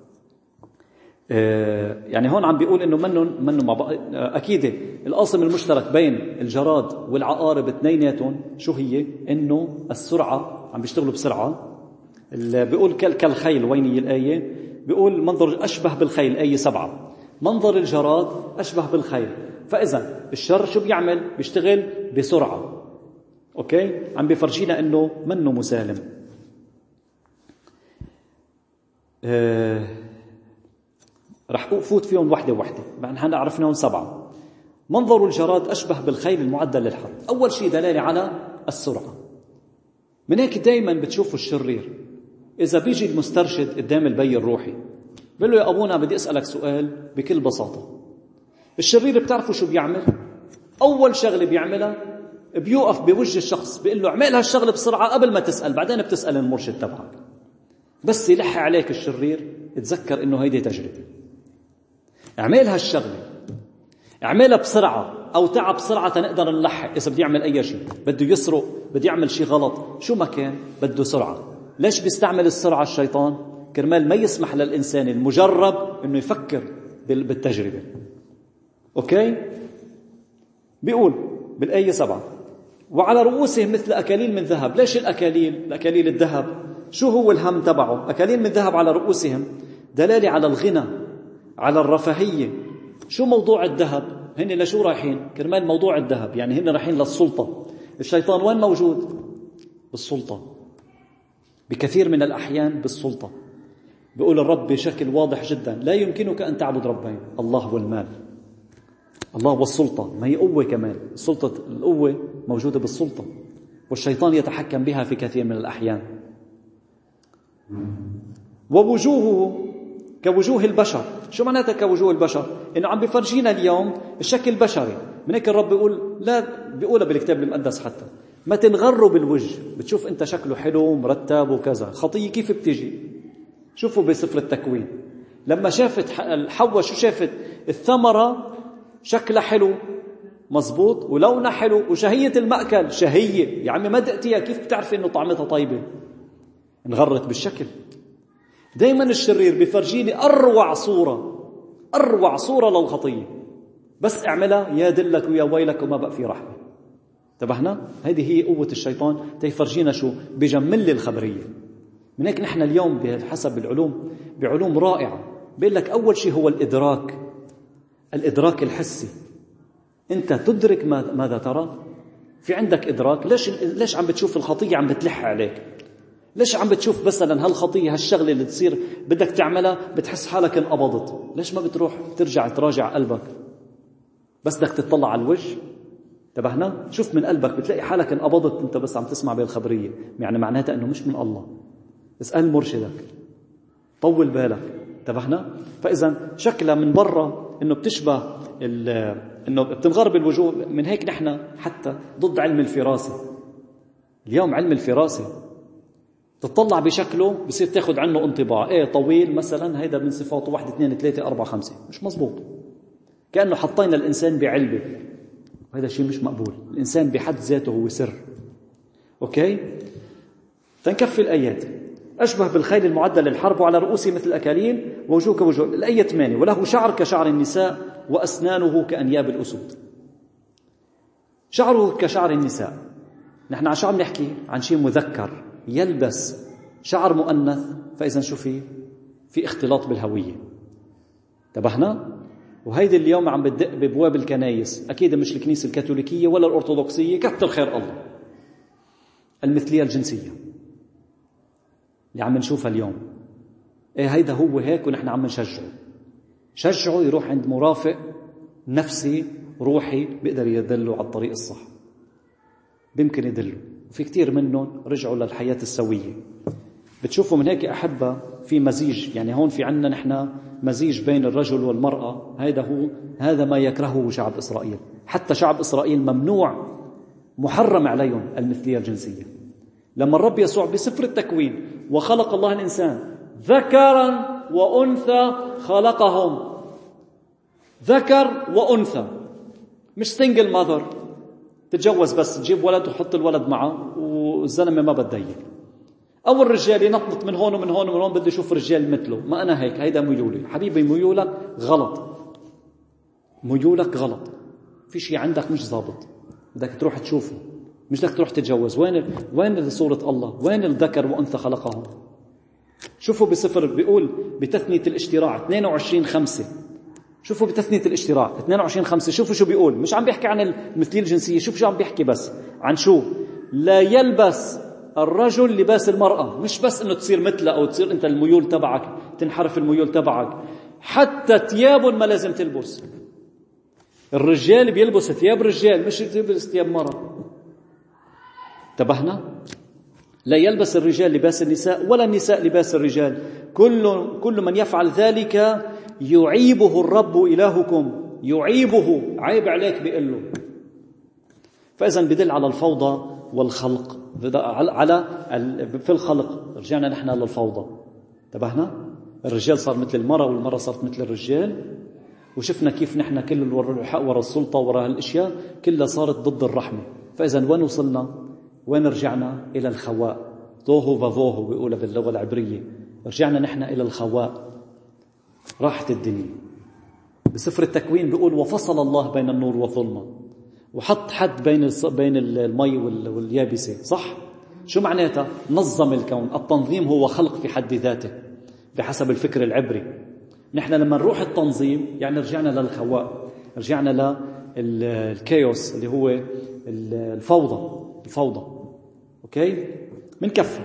آه يعني هون عم بيقول إنه منه منه مع بعض. آه أكيد القاسم المشترك بين الجراد والعقارب اثنيناتهم شو هي؟ إنه السرعة، عم بيشتغلوا بسرعة. بيقول كالخيل، ويني الآية؟ بيقول منظر أشبه بالخيل، آية سبعة. منظر الجراد أشبه بالخيل. فإذا الشر شو بيعمل؟ بيشتغل بسرعة. أوكي. عم بيفرجينا إنه منه مسالم. آه رح أفوت فيهم وحدة وحدة، نحن عرفناهم سبعة. منظر الجراد أشبه بالخيل المعدل للحرب. أول شيء دلالة على السرعة، من هيك دايما بتشوفوا الشرير إذا بيجي المسترشد قدام البي الروحي بيقول له يا أبونا بدي أسألك سؤال بكل بساطة، الشرير بتعرفوا شو بيعمل؟ أول شغلة بيعملها بيوقف بوجه الشخص بيقول له اعمل هالشغلة بسرعة قبل ما تسأل، بعدين بتسأل المرشد تبعك. بس يلح عليك الشرير تذكر إنه هيدي تجربة، اعمل هالشغلة، اعملها بسرعة أو تعب بسرعة تنقدر نلحق. إذا بدي يعمل أي شيء، بده يسرق، بدي يعمل شيء غلط، شو ما كان بده سرعة. ليش بيستعمل السرعة الشيطان؟ كرمال ما يسمح للإنسان المجرب إنه يفكر بالتجربة. أوكي؟ بيقول بالآية سبعة وعلى رؤوسهم مثل أكاليل من ذهب. ليش الأكاليل؟ الأكاليل الذهب شو هو الهم تبعه؟ أكاليل من ذهب على رؤوسهم دلالة على الغنى، على الرفاهية. شو موضوع الذهب؟ هن لشو رايحين؟ كرمال موضوع الذهب، يعني هن رايحين للسلطة. الشيطان وين موجود؟ بالسلطة، بكثير من الأحيان بالسلطة. بيقول الرب بشكل واضح جدا لا يمكنك أن تعبد ربين، الله والمال، الله والسلطة. ما هي قوة كمان، السلطة القوة موجودة بالسلطة، والشيطان يتحكم بها في كثير من الأحيان. ووجوهه كوجوه البشر. شو معناتها كوجوه البشر؟ إنه عم بفرجينا اليوم الشكل البشري. من هيك الرب بيقول، لا بيقولها بالكتاب المقدس حتى، ما تنغروا بالوجه. بتشوف أنت شكله حلو مرتب وكذا، خطية كيف بتيجي؟ شوفوا بسفر التكوين لما شافت حواء شو شافت؟ الثمرة شكلها حلو مزبوط ولونها حلو وشهية المأكل شهية. يا عمي ما دقتيها كيف بتعرفي إنه طعمتها طيبة؟ انغرت بالشكل. دايما الشرير بيفرجيني أروع صورة، أروع صورة للخطية، بس اعملها يا دلك ويا ويلك وما بقى في رحمة. انتبهنا؟ هذه هي قوة الشيطان، تيفرجينا شو بيجمل لي الخبرية. من هيك نحن اليوم بحسب العلوم بعلوم رائعة بيقول لك أول شيء هو الإدراك، الإدراك الحسي. أنت تدرك ماذا ترى؟ في عندك إدراك. ليش ليش عم بتشوف الخطية عم بتلح عليك؟ ليش عم بتشوف مثلا هالخطية هالشغلة اللي تصير بدك تعملها بتحس حالك انقبضت؟ ليش ما بتروح ترجع تراجع قلبك؟ بس بدك تطلع على الوجه. انتبهنا؟ شوف من قلبك بتلاقي حالك انقبضت، انت بس عم تسمع بالخبرية، يعني معناتها انه مش من الله. اسأل مرشدك، طول بالك. انتبهنا؟ فإذا شكلها من برا انه بتشبه انه بتنغرب الوجوه. من هيك نحن حتى ضد علم الفراسة. اليوم علم الفراسة تطلع بشكله بصير تاخد عنه انطباع، ايه طويل مثلا هيدا من صفاته واحد اثنين ثلاثة أربعة خمسة، مش مزبوط. كأنه حطينا الإنسان بعلبة، وهذا شيء مش مقبول. الإنسان بحد ذاته هو سر. أوكي؟ تنكفي الآيات. أشبه بالخيل المعدل للحرب وعلى رؤوسه مثل الأكاليل ووجوه كوجوه. الآية ثمانية وله شعر كشعر النساء وأسنانه كأنياب الأسود. شعره كشعر النساء، نحن عن شو عم نحكي؟ عن شيء مذكر يلبس شعر مؤنث، فإذا شو في؟ في اختلاط بالهوية. انتبهنا؟ وهيدي اليوم عم بتدق ببواب الكنايس، أكيد مش الكنيسة الكاثوليكية ولا الأرثوذكسية، كتر خير الله. المثلية الجنسية اللي عم نشوفها اليوم، إيه هيدا هو هيك، ونحن عم نشجعه. شجعه يروح عند مرافق نفسي روحي بيقدر يدله على الطريق الصح، بيمكن يدله. في كتير منهم رجعوا للحياة السوية. بتشوفوا من هيك أحبة في مزيج، يعني هون في عنا نحن مزيج بين الرجل والمرأة. هذا هو هذا ما يكرهه شعب إسرائيل. حتى شعب إسرائيل ممنوع محرم عليهم المثلية الجنسية. لما الرب يسوع بسفر التكوين وخلق الله الإنسان ذكرا وأنثى خلقهم، ذكر وأنثى، مش سنجل ماذر تتجوز بس تجيب ولد وحط الولد معه والزلمة ما بده اياه، أو الرجال ينطط من هون ومن هون ومن هون بده يشوف رجال مثله. ما أنا هيك، هيدا ميولي. حبيبي ميولك غلط، ميولك غلط، في شيء عندك مش ضابط، بدك تروح تشوفه، مش بدك تروح تتجوز. وين وين صورة الله؟ وين الذكر وأنثى خلقهم؟ شوفوا بسفر بيقول بتثنية الاشتراع اثنين وعشرين خمسة. شوفوا بتثنية الاشتراع اثنين وعشرين خمسة، شوفوا شو بيقول. مش عم بيحكي عن المثلية الجنسية، شوف شو عم بيحكي، بس عن شو؟ لا يلبس الرجل لباس المرأة. مش بس انه تصير مثله او تصير انت الميول تبعك تنحرف الميول تبعك، حتى ثيابهم ما لازم تلبس. الرجال بيلبس ثياب رجال، مش يلبس ثياب مرة. انتبهنا؟ لا يلبس الرجال لباس النساء ولا النساء لباس الرجال، كل كل من يفعل ذلك يعيبه الرب إلهكم، يعيبه، عيب عليك بيقول له. فإذا بدل على الفوضى والخلق، على في الخلق رجعنا نحن للفوضى. انتبهنا؟ الرجال صار مثل المرأة والمرأة صارت مثل الرجال، وشفنا كيف نحن كل الحق وراء السلطة وراء الأشياء كلها صارت ضد الرحمة. فإذا وين وصلنا؟ وين رجعنا؟ إلى الخواء. توهو فافوهو بيقولها باللغة العبرية. رجعنا نحن إلى الخواء، راحت الدنيا. بسفر التكوين بيقول وفصل الله بين النور والظلمة، وحط حد بين بين المي واليابسة. صح؟ شو معناتها؟ نظم الكون. التنظيم هو خلق في حد ذاته بحسب الفكر العبري. نحن لما نروح التنظيم يعني رجعنا للخواء، رجعنا للكيوس اللي هو الفوضى. الفوضى اوكي؟ من كفة.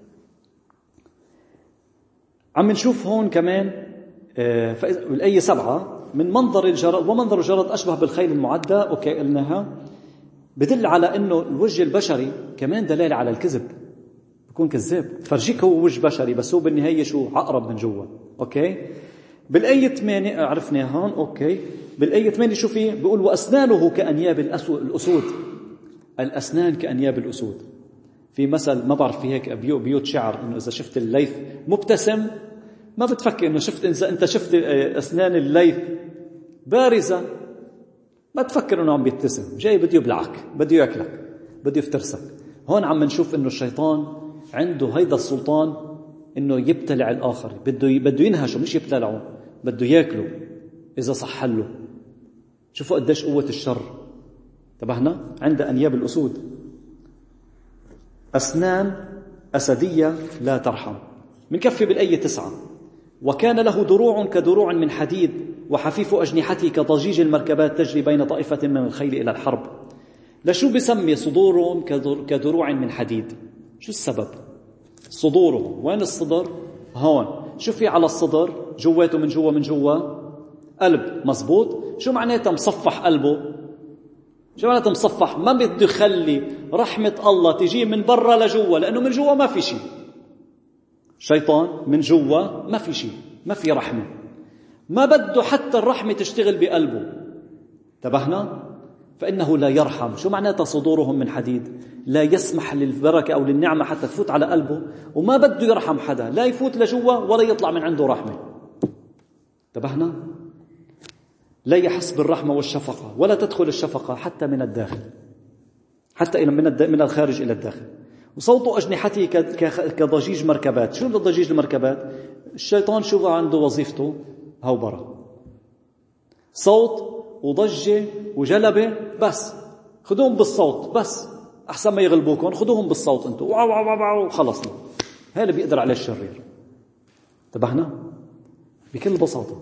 عم نشوف هون كمان آه الآية سبعة من منظر الجراد، ومنظر الجراد أشبه بالخيل المعدة. أوكي قلناها، بدل على أنه الوجه البشري كمان دلالة على الكذب، بيكون كذاب. فرجيك هو وجه بشري بس هو بالنهاية شو؟ عقرب من جوا. أوكي؟ بالآية ثمانية عرفنا هون. أوكي؟ بالآية ثمانية شو فيه؟ بيقول وأسنانه كأنياب الأسود. الأسنان كأنياب الأسود. في مثل ما بعرف في هيك بيوت شعر إنه إذا شفت الليث مبتسم ما بتفكر إنه شفت، إذا أنت شفت أسنان الليث بارزة ما تفكر إنه عم بيبتسم، جاي بده يبلعك، بده يأكلك، بده يفترسك. هون عم نشوف إنه الشيطان عنده هيدا السلطان إنه يبتلع الآخر، بده بده ينهشه، مش يبتلعه، بده يأكله إذا صح له. شوفوا قديش قوة الشر. انتبهنا؟ عند أنياب الأسود. أسنان أسدية لا ترحم. منكفي بالآية تسعة وكان له دروع كدروع من حديد وحفيف أجنحته كضجيج المركبات تجري بين طائفة من الخيل إلى الحرب. لشو بسمي صدورهم كدروع من حديد؟ شو السبب؟ صدورهم، وين الصدر؟ هون. شو في على الصدر؟ جواته من جوا من جوا قلب. مزبوط. شو معناته مصفح قلبه؟ شو معناته مصفح؟ ما بده يخلي رحمة الله تجي من برا لجوا، لأنه من جوا ما في شيء. شيطان من جوا ما في شيء، ما في رحمة، ما بده حتى الرحمة تشتغل بقلبه. انتبهنا؟ فإنه لا يرحم. شو معناته صدورهم من حديد؟ لا يسمح للبركة أو للنعمة حتى تفوت على قلبه، وما بده يرحم حدا، لا يفوت لجوا ولا يطلع من عنده رحمة. انتبهنا؟ لا يحس بالرحمة والشفقة، ولا تدخل الشفقة حتى من الداخل، حتى من من الخارج إلى الداخل. وصوت أجنحته كضجيج مركبات. شو ضجيج المركبات؟ الشيطان شو عنده وظيفته؟ هوبرة، صوت وضجة وجلبة، بس خذوهم بالصوت، بس أحسن ما يغلبوكم خذوهم بالصوت أنتوا وخلصنا. هذا اللي بيقدر عليه الشرير. انتبهنا؟ بكل بساطة.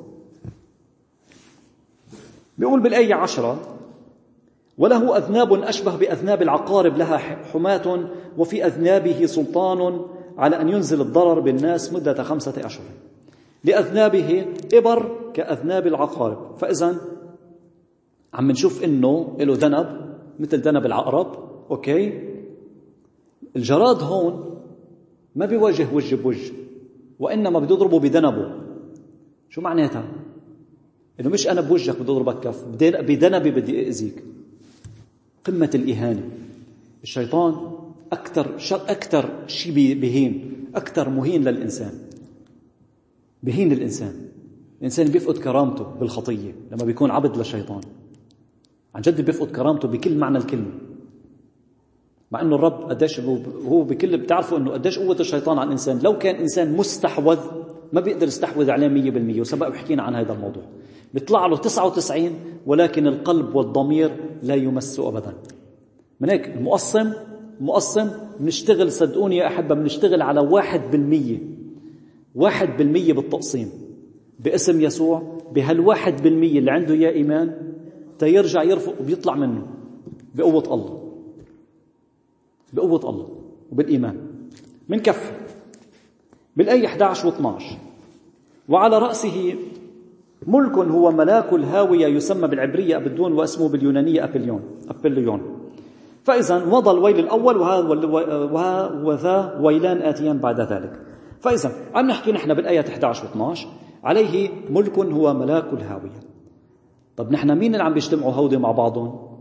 بيقول بالآية عشرة وله أذناب أشبه بأذناب العقارب لها حماة وفي أذنابه سلطان على أن ينزل الضرر بالناس مدة خمسة أشهر. لأذنابه إبر كأذناب العقارب. فإذا عم نشوف إنه له ذنب مثل ذنب العقرب. أوكي؟ الجراد هون ما بيواجه وجه بوجه، وإنما بده يضربه بذنبه. شو معناتها؟ إنه مش أنا بوجهك بدي أضربك كف، بذنبي بدي أذيك. قمة الإهانة. الشيطان أكثر أكثر شيء بهين، أكثر مهين للإنسان، بهين الإنسان. الإنسان بيفقد كرامته بالخطية لما بيكون عبد للشيطان. عن جد بيفقد كرامته بكل معنى الكلمة. مع إنه الرب قديش هو بكل بتعرفوا إنه قديش قوة الشيطان على الإنسان. لو كان إنسان مستحوذ ما بيقدر يستحوذ عليه مية بالمية، وسبق حكينا عن هذا الموضوع. بيطلع له تسعة وتسعين ولكن القلب والضمير لا يمس أبدا. من هيك المقسم مقسم بنشتغل، صدقوني يا أحبة، بنشتغل على واحد بالمية، واحد بالمية بالتقسيم باسم يسوع. بهالواحد بالمية اللي عنده يا إيمان تيرجع يرفق وبيطلع منه بقوة الله، بقوة الله وبالإيمان. من كف بالآية إحدى عشر واثني عشر وعلى رأسه ملك هو ملاك الهاوية يسمى بالعبرية أبدون واسمه باليونانية أبليون أبليون. فإذا وضى الويل الأول وذا ويلان آتيان بعد ذلك. فإذا عم نحكي نحن بالآية إحدى عشر واثني عشر عليه ملك هو ملاك الهاوية. طب نحن مين اللي عم بيجتمعوا هودي مع بعضهم؟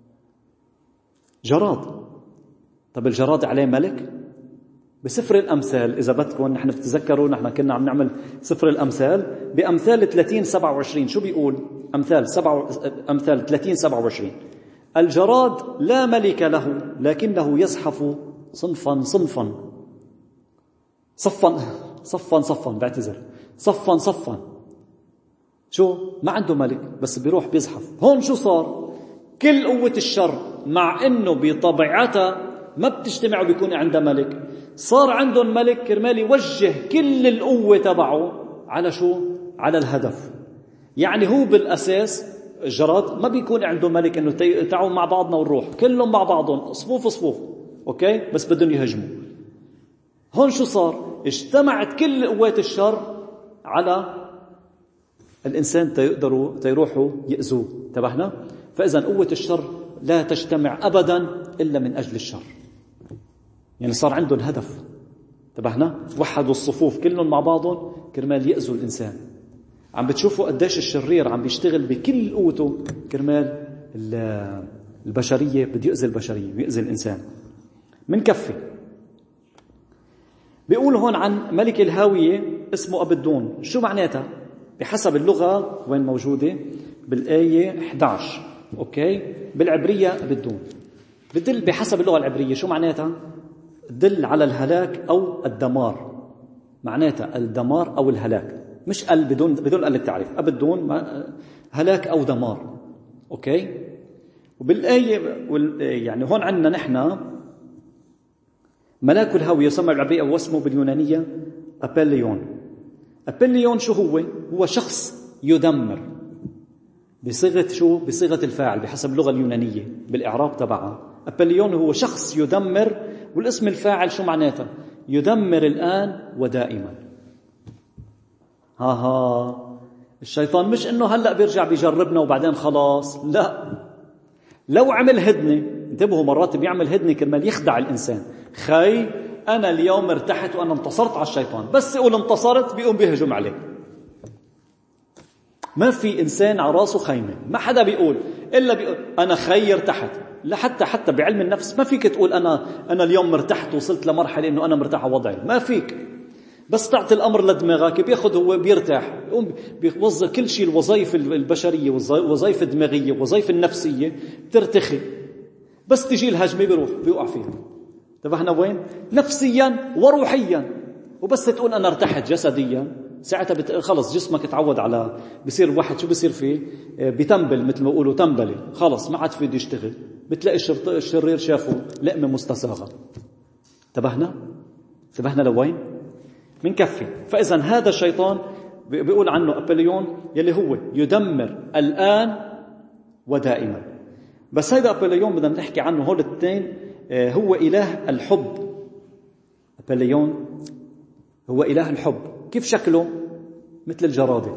جراد. طب الجراد عليه ملك؟ بسفر الأمثال إذا بدكم نحن بتذكروا نحن كنا عم نعمل سفر الأمثال بأمثال ثلاثين سبعة وعشرين. شو بيقول أمثال سبعة أمثال ثلاثين سبعة وعشرين؟ الجراد لا ملك له لكنه يزحف صنفا صنفا صفا صفا صفا بعتذر صفا صفا. شو ما عنده ملك بس بيروح بيزحف. هون شو صار؟ كل قوة الشر مع انه بطبيعتها ما بتجتمع وبيكون عندها ملك، صار عندهم ملك كرمال يوجه كل القوة تبعه على شو؟ على الهدف. يعني هو بالأساس الجراد ما بيكون عنده ملك انه تعالوا مع بعضنا ونروح، كلهم مع بعضهم صفوف صفوف اوكي، بس بدهم يهجموا. هون شو صار؟ اجتمعت كل قوات الشر على الإنسان تيقدروا تيروحوا يأذوه. انتبهنا؟ فإذا قوة الشر لا تجتمع أبدا إلا من أجل الشر، يعني صار عندهم هدف. انتبهنا؟ وحدوا الصفوف كلهم مع بعضهم كرمال يأذوا الإنسان. عم بتشوفوا قديش الشرير عم بيشتغل بكل قوته كرمال البشرية، بده يأذي البشرية ويأذي الإنسان. من كفي بيقول هون عن ملك الهاوية اسمه أبدون. شو معناتها؟ بحسب اللغة وين موجودة بالآية إحدى عشر أوكي، بالعبرية أبدون بدل بحسب اللغة العبرية. شو معناتها؟ تدل على الهلاك أو الدمار. معناتها الدمار أو الهلاك، مش ال بدون بدون ال التعريف. أبدون هلاك أو دمار أوكي. وبالآية يعني هون عندنا نحن ملاك الهاوية يسمى بالعبرية واسمه باليونانية أبليون. أبليون شو هو؟ هو شخص يدمر بصيغة شو؟ بصيغة الفاعل بحسب اللغة اليونانية بالإعراب تبعها. أبليون هو شخص يدمر، والاسم الفاعل شو معناته؟ يدمر الآن ودائما. ها ها الشيطان مش إنه هلأ بيرجع بيجربنا وبعدين خلاص، لا، لو عمل هدنة، انتبهوا مرات بيعمل هدنة كرمال يخدع الإنسان. خي أنا اليوم ارتحت وأنا انتصرت على الشيطان، بس يقول انتصرت بيقوم بيهجم عليه. ما في إنسان على راسه خيمة، ما حدا بيقول إلا بيقول أنا خي ارتحت. لا، حتى حتى بعلم النفس ما فيك تقول أنا أنا اليوم ارتحت وصلت لمرحلة إنه أنا مرتاح على وضعي، ما فيك. بس تعطي الأمر لدماغك بياخد هو بيرتاح، يقوم بيوظف كل شيء. الوظائف البشرية والوظائف الدماغية والوظائف النفسية بترتخي، بس تجي الهجمة بيروح بيوقع فيها. انتبهنا وين؟ نفسيا وروحيا. وبس تقول أنا ارتحت جسديا ساعتها بت... خلص جسمك تعود على بيصير الواحد شو بيصير فيه؟ بتنبل، مثل ما بيقولوا تنبلي، خلص ما عاد فيه يشتغل. بتلاقي الشرط... الشرير شافه لقمة مستساغة. انتبهنا؟ انتبهنا لوين؟ من كفي. فإذا هذا الشيطان بيقول عنه أبليون يلي هو يدمر الآن ودائما. بس هذا أبليون بدنا نحكي عنه هول الاثنين. هو إله الحب. أبليون هو إله الحب. كيف شكله؟ مثل الجرادة.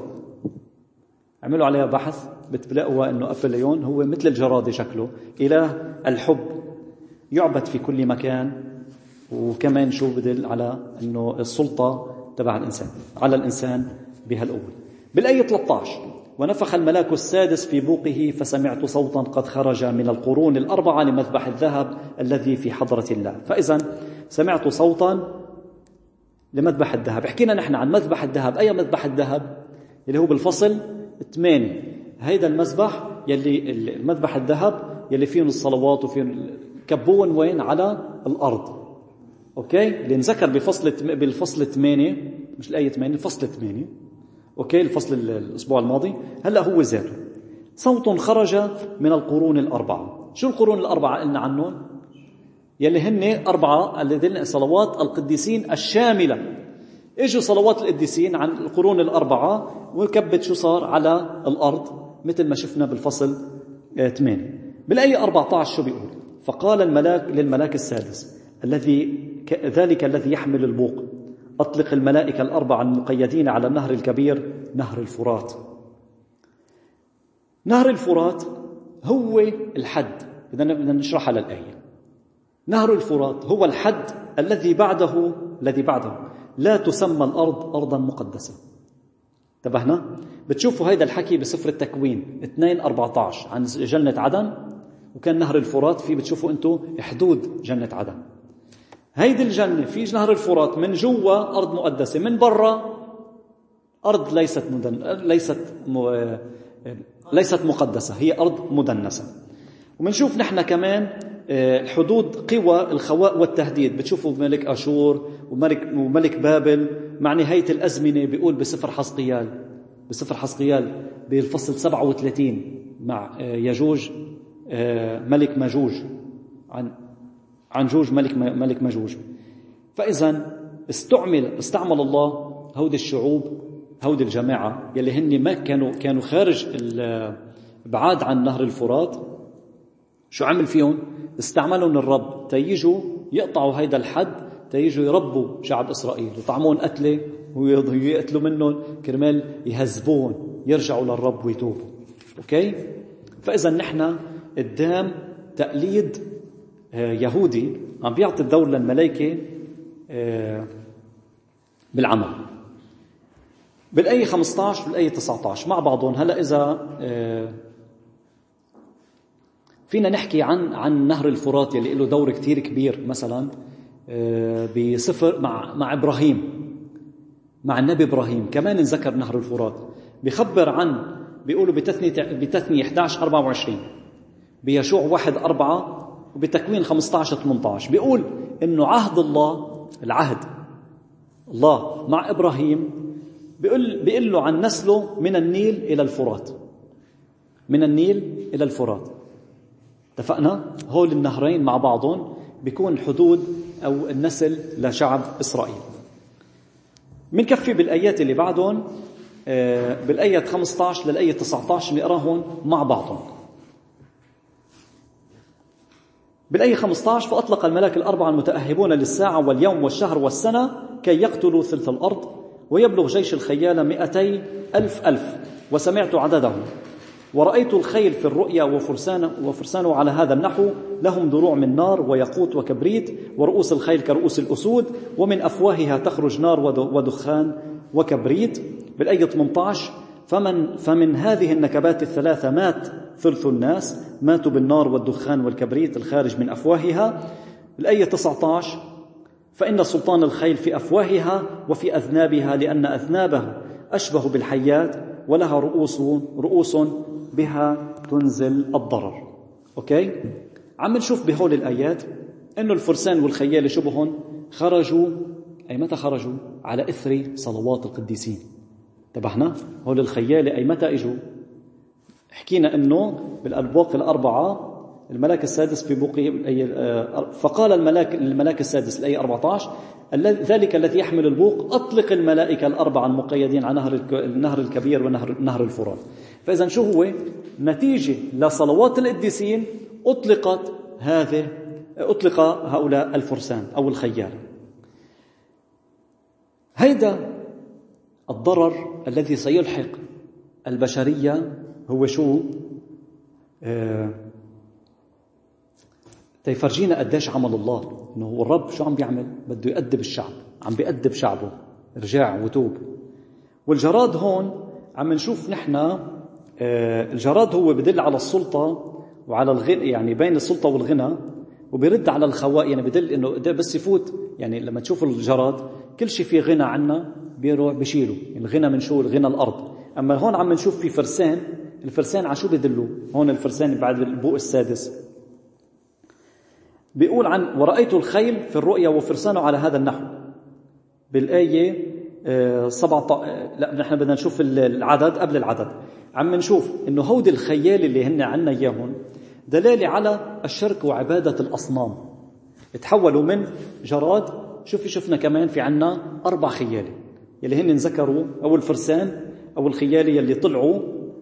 عملوا عليها بحث بتلاقوا أنه أبليون هو مثل الجرادة شكله، إله الحب يعبد في كل مكان. وكمان شو بدل على أنه السلطة تبع الإنسان على الإنسان بهالقوة. بالآية ثلاثة عشر ونفخ الملاك السادس في بوقه فسمعت صوتا قد خرج من القرون الأربعة لمذبح الذهب الذي في حضرة الله. فإذا سمعت صوتا لمذبح الذهب. حكينا نحن عن مذبح الذهب. أي مذبح الذهب؟ اللي هو بالفصل ثمانية. هيدا المذبح يلي المذبح الذهب يلي فيه الصلوات وفيه كبون وين؟ على الأرض أوكي، اللي نذكر بفصل بالفصل ثمانية، مش الآية ثمانية، الفصل ثمانية أوكي، الفصل الأسبوع الماضي. هلأ هو ذاته صوت خرج من القرون الأربعة. شو القرون الأربعة قلنا عنهم؟ يلي هن أربعة الذين صلوات القديسين الشاملة. إجوا صلوات القديسين عن القرون الأربعة وكبت شو صار على الأرض مثل ما شفنا بالفصل ثمانية. بالآية أربعة عشر شو بيقول؟ فقال الملاك للملاك السادس الذي ذلك الذي يحمل البوق أطلق الملائكة الأربعة المقيدين على النهر الكبير نهر الفرات. نهر الفرات هو الحد، بدنا نشرحها للآية. نهر الفرات هو الحد الذي بعده الذي بعده لا تسمى الأرض أرضا مقدسة. انتبهنا؟ بتشوفوا هيدا الحكي بسفر التكوين اثنين أربعة عشر عن جنة عدن، وكان نهر الفرات فيه بتشوفوا انتو حدود جنة عدن. هيدي الجنة في نهر الفرات من جوا أرض مقدسة، من برا أرض ليست مدن... ليست م... ليست مقدسة، هي أرض مدنسة. ومنشوف نحن كمان حدود قوى الخواء والتهديد. بتشوفوا ملك أشور وملك وملك بابل مع نهاية الأزمنة. بيقول بسفر حزقيال بسفر حزقيال بالفصل سبعة وثلاثين مع يجوج ملك ماجوج عن عن جوج ملك ملك ماجوج. فإذا استعمل استعمل الله هودي الشعوب، هودي الجماعة يلي هن ما كانوا كانوا خارج بعاد عن نهر الفرات. شو عمل فيهم؟ استعملهم الرب تيجوا يقطعوا هيدا الحد، تيجوا يربوا شعب إسرائيل وطعمون قتله ويقتلوا منهم كرمال يهذبون يرجعوا للرب ويتوبوا. أوكي؟ فإذا نحن قدام تقليد يهودي عم بيعطي الدور للملائكة بالعمل. بالآية خمسة عشر بالآية تسعة عشر مع بعضهم. هلأ إذا فينا نحكي عن عن نهر الفرات يلي له دور كتير كبير، مثلا بسفر مع مع إبراهيم، مع النبي إبراهيم كمان نذكر نهر الفرات. بيخبر عن بيقولوا بتثنية بتثنية إحدى عشر أربعة وعشرين، بيشوع واحد أربعة، وبتكوين خمسة عشر ثمانية عشر بيقول إنه عهد الله العهد الله مع إبراهيم بيقول بيقول له عن نسله من النيل إلى الفرات، من النيل إلى الفرات. اتفقنا؟ هول النهرين مع بعضهم بيكون حدود أو النسل لشعب إسرائيل. منكفي بالآيات اللي بعدهم بالآية خمسة عشر للآية تسعة عشر نقراهم مع بعضهم. بالآية خمسة عشر فأطلق الملاك الأربعة المتأهبون للساعة واليوم والشهر والسنة كي يقتلوا ثلث الأرض، ويبلغ جيش الخيال مئتي ألف ألف، وسمعت عددهم. ورأيت الخيل في الرؤيا وفرسان وفرسانه على هذا النحو، لهم دروع من نار ويقوت وكبريت، ورؤوس الخيل كرؤوس الأسود، ومن أفواهها تخرج نار ودخان وكبريت. بالآية ثمانية عشر فمن, فمن هذه النكبات الثلاثة مات ثلث الناس، ماتوا بالنار والدخان والكبريت الخارج من أفواهها. بالآية تسعة عشر فإن سلطان الخيل في أفواهها وفي أذنابها، لأن أذنابه أشبه بالحيات، ولها رؤوس رؤوس بها تنزل الضرر. أوكي؟ عم نشوف بهول الآيات إنه الفرسان والخيال شبهن خرجوا. أي متى خرجوا؟ على إثر صلوات القديسين. تبعنا هول الخيال أي متى إجوا؟ حكينا إنه بالأبواق الأربعة الملاك السادس في بوقي فقال الملاك الملاك السادس الآية أربعة عشر ذلك الذي يحمل البوق أطلق الملائكة الأربعة المقيدين على نهر النهر الكبير ونهر نهر الفرات. فإذا شو هو نتيجة لصلوات القديسين أطلقت هذه أطلق هؤلاء الفرسان أو الخيال. هيدا الضرر الذي سيلحق البشرية هو شو؟ آه تيفرجينا قديش عمل الله، إنه هو الرب شو عم بيعمل؟ بده يأدب الشعب، عم بيأدب شعبه، رجاع وتوب. والجراد هون عم نشوف نحن آه الجراد هو بدل على السلطة وعلى الغنى، يعني بين السلطة والغنى، وبيرد على الخواء، يعني بدل إنه ده بس يفوت. يعني لما تشوف الجراد كل شيء فيه غنى عنا بيروح بشيله، الغنى من شو؟ الغنى الأرض. أما هون عم نشوف في فرسان، الفرسان عشو بيدلوا؟ هون الفرسان بعد البوق السادس بيقول عن ورأيت الخيل في الرؤيا وفرسانه على هذا النحو. بالآية سبعة لا نحن بدنا نشوف العدد قبل العدد. عم نشوف إنه هود الخيال اللي هن عنا إياهم دلالة على الشرك وعبادة الأصنام. تحولوا من جراد. شوفي شفنا كمان في عنا أربع خيال يلي هن نذكروا، أو الفرسان أو الخيال يلي طلعوا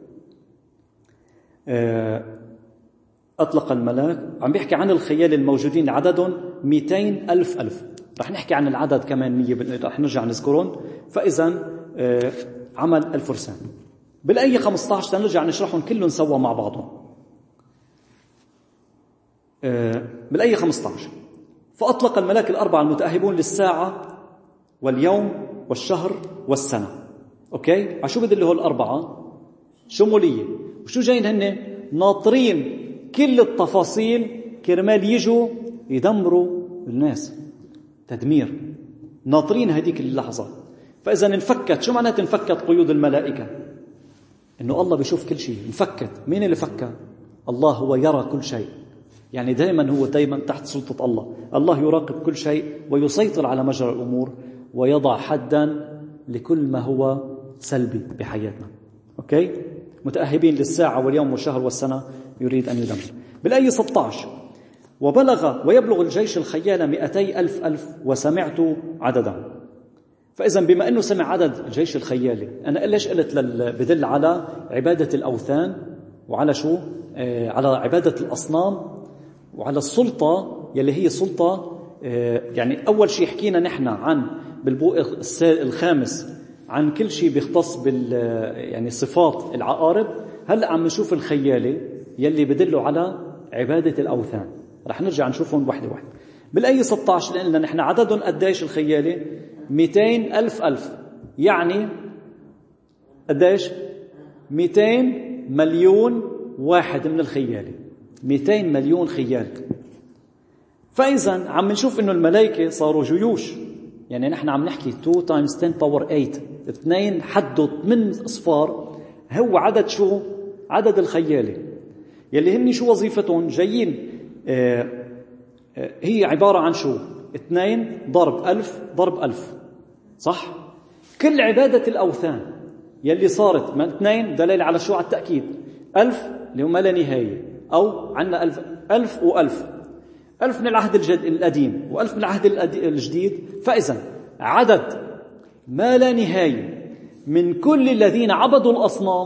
أطلق الملاك. عم بيحكي عن الخيال الموجودين عددهم مئتين ألف ألف. رح نحكي عن العدد كمان مية، رح نرجع نذكرهم. فإذا عمل الفرسان بالآية خمسة عشر نرجع نشرحهم كلهم سوا مع بعضهم. بالآية خمسة عشر فأطلق الملاك الأربعة المتأهبون للساعة واليوم والشهر والسنة. أوكي، عشو بدل هو الأربعة شمولية، وشو جايين هن ناطرين كل التفاصيل كرمال يجوا يدمروا الناس، تدمير، ناطرين هذيك اللحظة. فإذا انفكت، شو معنات انفكت قيود الملائكة؟ إنه الله بيشوف كل شيء. انفكت، مين اللي فكها؟ الله هو يرى كل شيء، يعني دائما هو دائما تحت سلطة الله. الله يراقب كل شيء ويسيطر على مجرى الأمور ويضع حدا لكل ما هو سلبي بحياتنا. أوكي، متأهبين للساعة واليوم والشهر والسنة يريد أن يدمر. بالآية ستة عشر وبلغ ويبلغ الجيش الخيال مئتي ألف ألف وسمعت عددا. فإذا بما أنه سمع عدد الجيش الخيالي، أنا ليش قلت بدل على عبادة الأوثان وعلى شو؟ آه على عبادة الأصنام وعلى السلطة يلي هي سلطة. آه يعني أول شيء حكينا نحن عن بالبوء الخامس عن كل شيء بيختص بال يعني صفات العقارب. هلأ عم نشوف الخيالي يلي بدله على عبادة الأوثان. رح نرجع نشوفهم واحدة واحدة. بالآية ستة عشر لأن نحن عددهم قديش الخيالي؟ مئتين ألف ألف، يعني قديش؟ مئتين مليون واحد من الخيالي، مئتين مليون خيال. فإذا عم نشوف إنه الملائكة صاروا جيوش، يعني نحن عم نحكي اثنين times ten power eight، اثنين حده ثمانية أصفار، هو عدد شو؟ عدد الخيالي يلي هن شو وظيفتهم؟ جايين آه آه هي عبارة عن شو؟ اثنين ضرب ألف ضرب ألف، صح؟ كل عبادة الأوثان يلي صارت من اثنين دليل على شو؟ على التأكيد. ألف اللي هو ما لا نهاية، أو عنا ألف ألف وألف، ألف من العهد القديم وألف من العهد الجديد. فإذا عدد ما لا نهاية من كل الذين عبدوا الأصنام.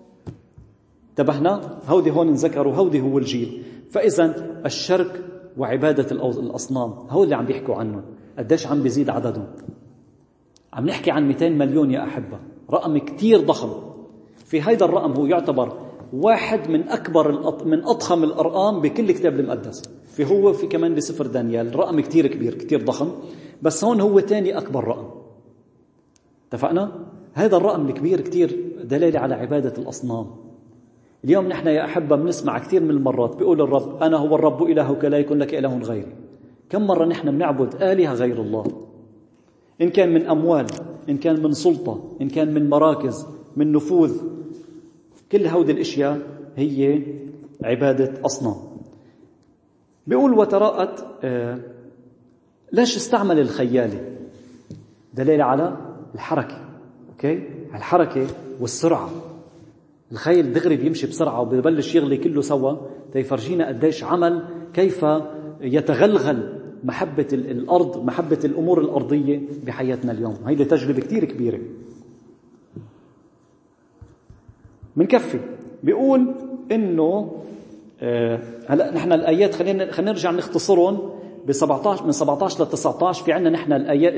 انتبهنا؟ هودي هون انذكروا، هودي هو الجيل. فإذا الشرك وعبادة الأصنام هو اللي عم بيحكوا عنه. قديش عم بيزيد عددهم؟ عم نحكي عن مئتين مليون يا أحبة، رقم كتير ضخم. في هيدا الرقم هو يعتبر واحد من أكبر من أضخم الأرقام بكل كتاب المقدس. في هو في كمان بسفر دانيال رقم كتير كبير كتير ضخم، بس هون هو تاني أكبر رقم. اتفقنا؟ هذا الرقم الكبير كتير دليل على عبادة الأصنام. اليوم نحن يا أحبة بنسمع كثير من المرات بيقول الرب أنا هو الرب إلهك لا يكون لك إله غيري. كم مرة نحن بنعبد آلهة غير الله، إن كان من أموال، إن كان من سلطة، إن كان من مراكز، من نفوذ. كل هودي الأشياء هي عبادة أصنام. بيقول وتراءت آه ليش استعمل الخيالي؟ دليل على الحركة. أوكي؟ الحركة والسرعة. الخيل دغري بيمشي بسرعة وبيبلش يغلي كله سوا تيفرجينا قديش عمل كيف يتغلغل محبة الأرض، محبة الأمور الأرضية بحياتنا اليوم. هيدي تجربة كتير كبيرة. منكفي بيقول إنه آه هلا نحن الآيات خلينا خلينا نرجع نختصرهم بسبعة عشر من سبعة عشر ل تسعة عشر. في عنا نحن الآيات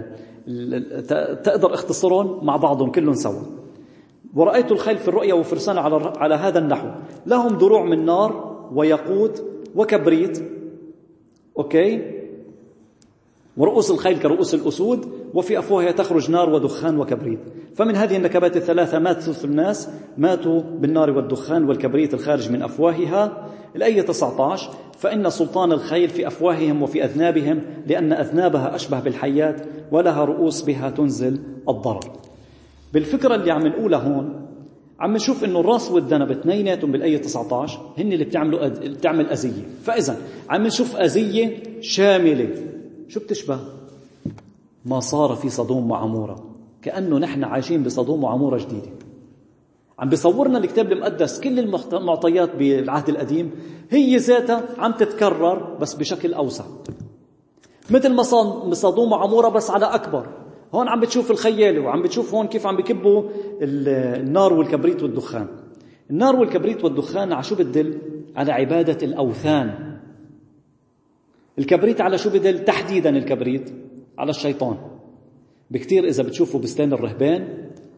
تقدر اختصرهم مع بعضهم كلهم سوا. ورأيت الخيل في الرؤيا وفرسان على على هذا النحو، لهم دروع من نار ويقوت وكبريت. أوكي، ورؤوس الخيل كرؤوس الأسود وفي أفواهها تخرج نار ودخان وكبريت. فمن هذه النكبات الثلاثة مات ثلث الناس، ماتوا بالنار والدخان والكبريت الخارج من أفواهها. الآية تسعة عشر فإن سلطان الخيل في أفواههم وفي أذنابهم لأن أذنابها أشبه بالحيات ولها رؤوس بها تنزل الضرر. بالفكرة اللي عم نقولها هون عم نشوف إنه الراس والذنب اثنيناتهم بالآية تسعة عشر هن اللي بتعملوا أد... بتعمل أذية. فإذا عم نشوف أذية شاملة. شو بتشبه؟ ما صار في صدوم وعمورة، كأنه نحن عايشين بصدوم وعمورة جديدة. عم بيصورنا الكتاب المقدس كل المعطيات بالعهد القديم هي ذاتها عم تتكرر بس بشكل أوسع، مثل ما صدوم وعمورة بس على أكبر. هون عم بتشوف الخيالي وعم بتشوف هون كيف عم بيكبوا النار والكبريت والدخان. النار والكبريت والدخان على شو بدل؟ على عبادة الأوثان. الكبريت على شو بدل تحديدا؟ الكبريت على الشيطان. بكتير إذا بتشوفوا بستان الرهبان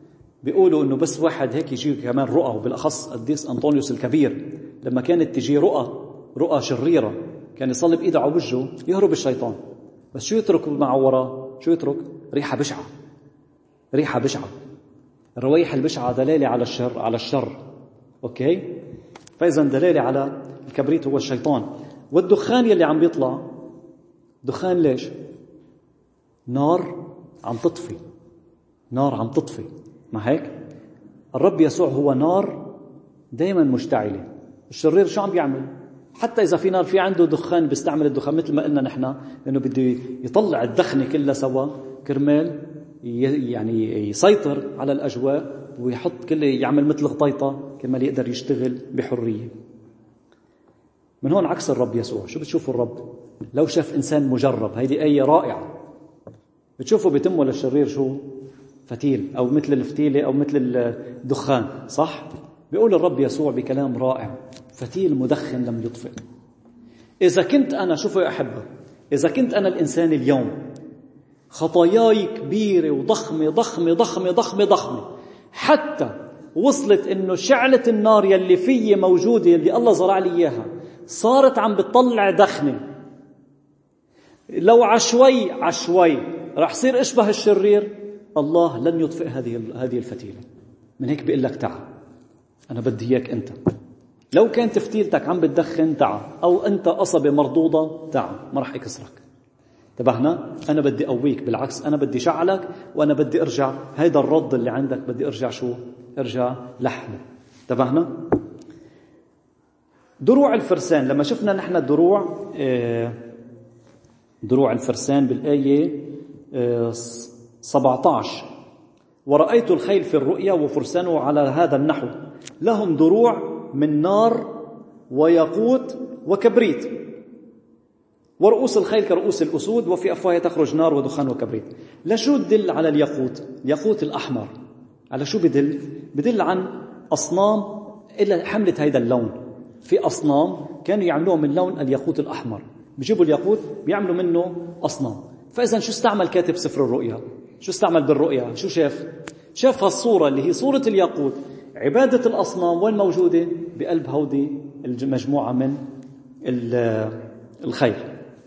بيقولوا إنه بس واحد هيك يجي كمان رؤى، وبالأخص القديس أنطونيوس الكبير لما كانت تجي رؤى رؤى شريرة كان يصلي بإيده على وجهه يهرب الشيطان، بس شو يترك معه وراه؟ شو يترك؟ ريحة بشعة، ريحة بشعة. الروائح البشعة دلالة على الشر، على الشر. أوكي؟ فإذا دلالة على الكبريت هو الشيطان. والدخان يلي عم بيطلع دخان ليش؟ نار عم تطفي، نار عم تطفي. ما هيك؟ الرب يسوع هو نار دايما مشتعلة. الشرير شو عم بيعمل؟ حتى إذا في نار في عنده دخان بيستعمل الدخان مثل ما قلنا نحن، لأنه بده يطلع الدخنة كلها سوا كرمال يعني يسيطر على الأجواء ويحط كله يعمل مثل غطيطة كرمال يقدر يشتغل بحرية. من هون عكس الرب يسوع. شو بتشوفوا الرب؟ لو شاف إنسان مجرب، هيدي آية رائعة، بتشوفوا بتمه للشرير شو؟ فتيل أو مثل الفتيلة أو مثل الدخان، صح؟ بيقول الرب يسوع بكلام رائع: فتيل مدخن لم يطفئ. إذا كنت أنا، شوفوا يا أحبة، إذا كنت أنا الإنسان اليوم خطاياي كبيرة وضخمة ضخمة ضخمة ضخمة ضخمة حتى وصلت إنه شعلة النار يلي فيي موجودة يلي الله زرع لي إياها صارت عم بتطلع دخنة، لو عشوي عشوي رح صير أشبه الشرير، الله لن يطفئ هذه هذه الفتيلة. من هيك بيقول لك تعال، أنا بدي إياك أنت. لو كانت فتيلتك عم بتدخن تعال، أو أنت قصبة مرضوضة تعال، ما رح يكسرك. انتبهنا؟ أنا بدي أقويك، بالعكس أنا بدي شعلك، وأنا بدي أرجع هيدا الرض اللي عندك بدي أرجع شو؟ أرجع لحمه. انتبهنا؟ دروع الفرسان، لما شفنا نحن الدروع دروع الفرسان بالآية سبعة عشر: ورأيت الخيل في الرؤيا وفرسانه على هذا النحو، لهم دروع من نار وياقوت وكبريت، ورؤوس الخيل كرؤوس الأسود، وفي أفواهها تخرج نار ودخان وكبريت. لشو تدل على الياقوت؟ الياقوت الأحمر على شو بدل؟ بدل عن أصنام إلا حملت هيدا اللون. في أصنام كانوا يعملوها من لون الياقوت الأحمر، بيجيبوا الياقوت بيعملوا منه أصنام. فإذا شو استعمل كاتب سفر الرؤيا؟ شو استعمل بالرؤيا؟ شو شاف؟ شاف هالصورة اللي هي صورة الياقوت، عبادة الأصنام وين موجودة؟ بقلب هودي المجموعة من الخيل.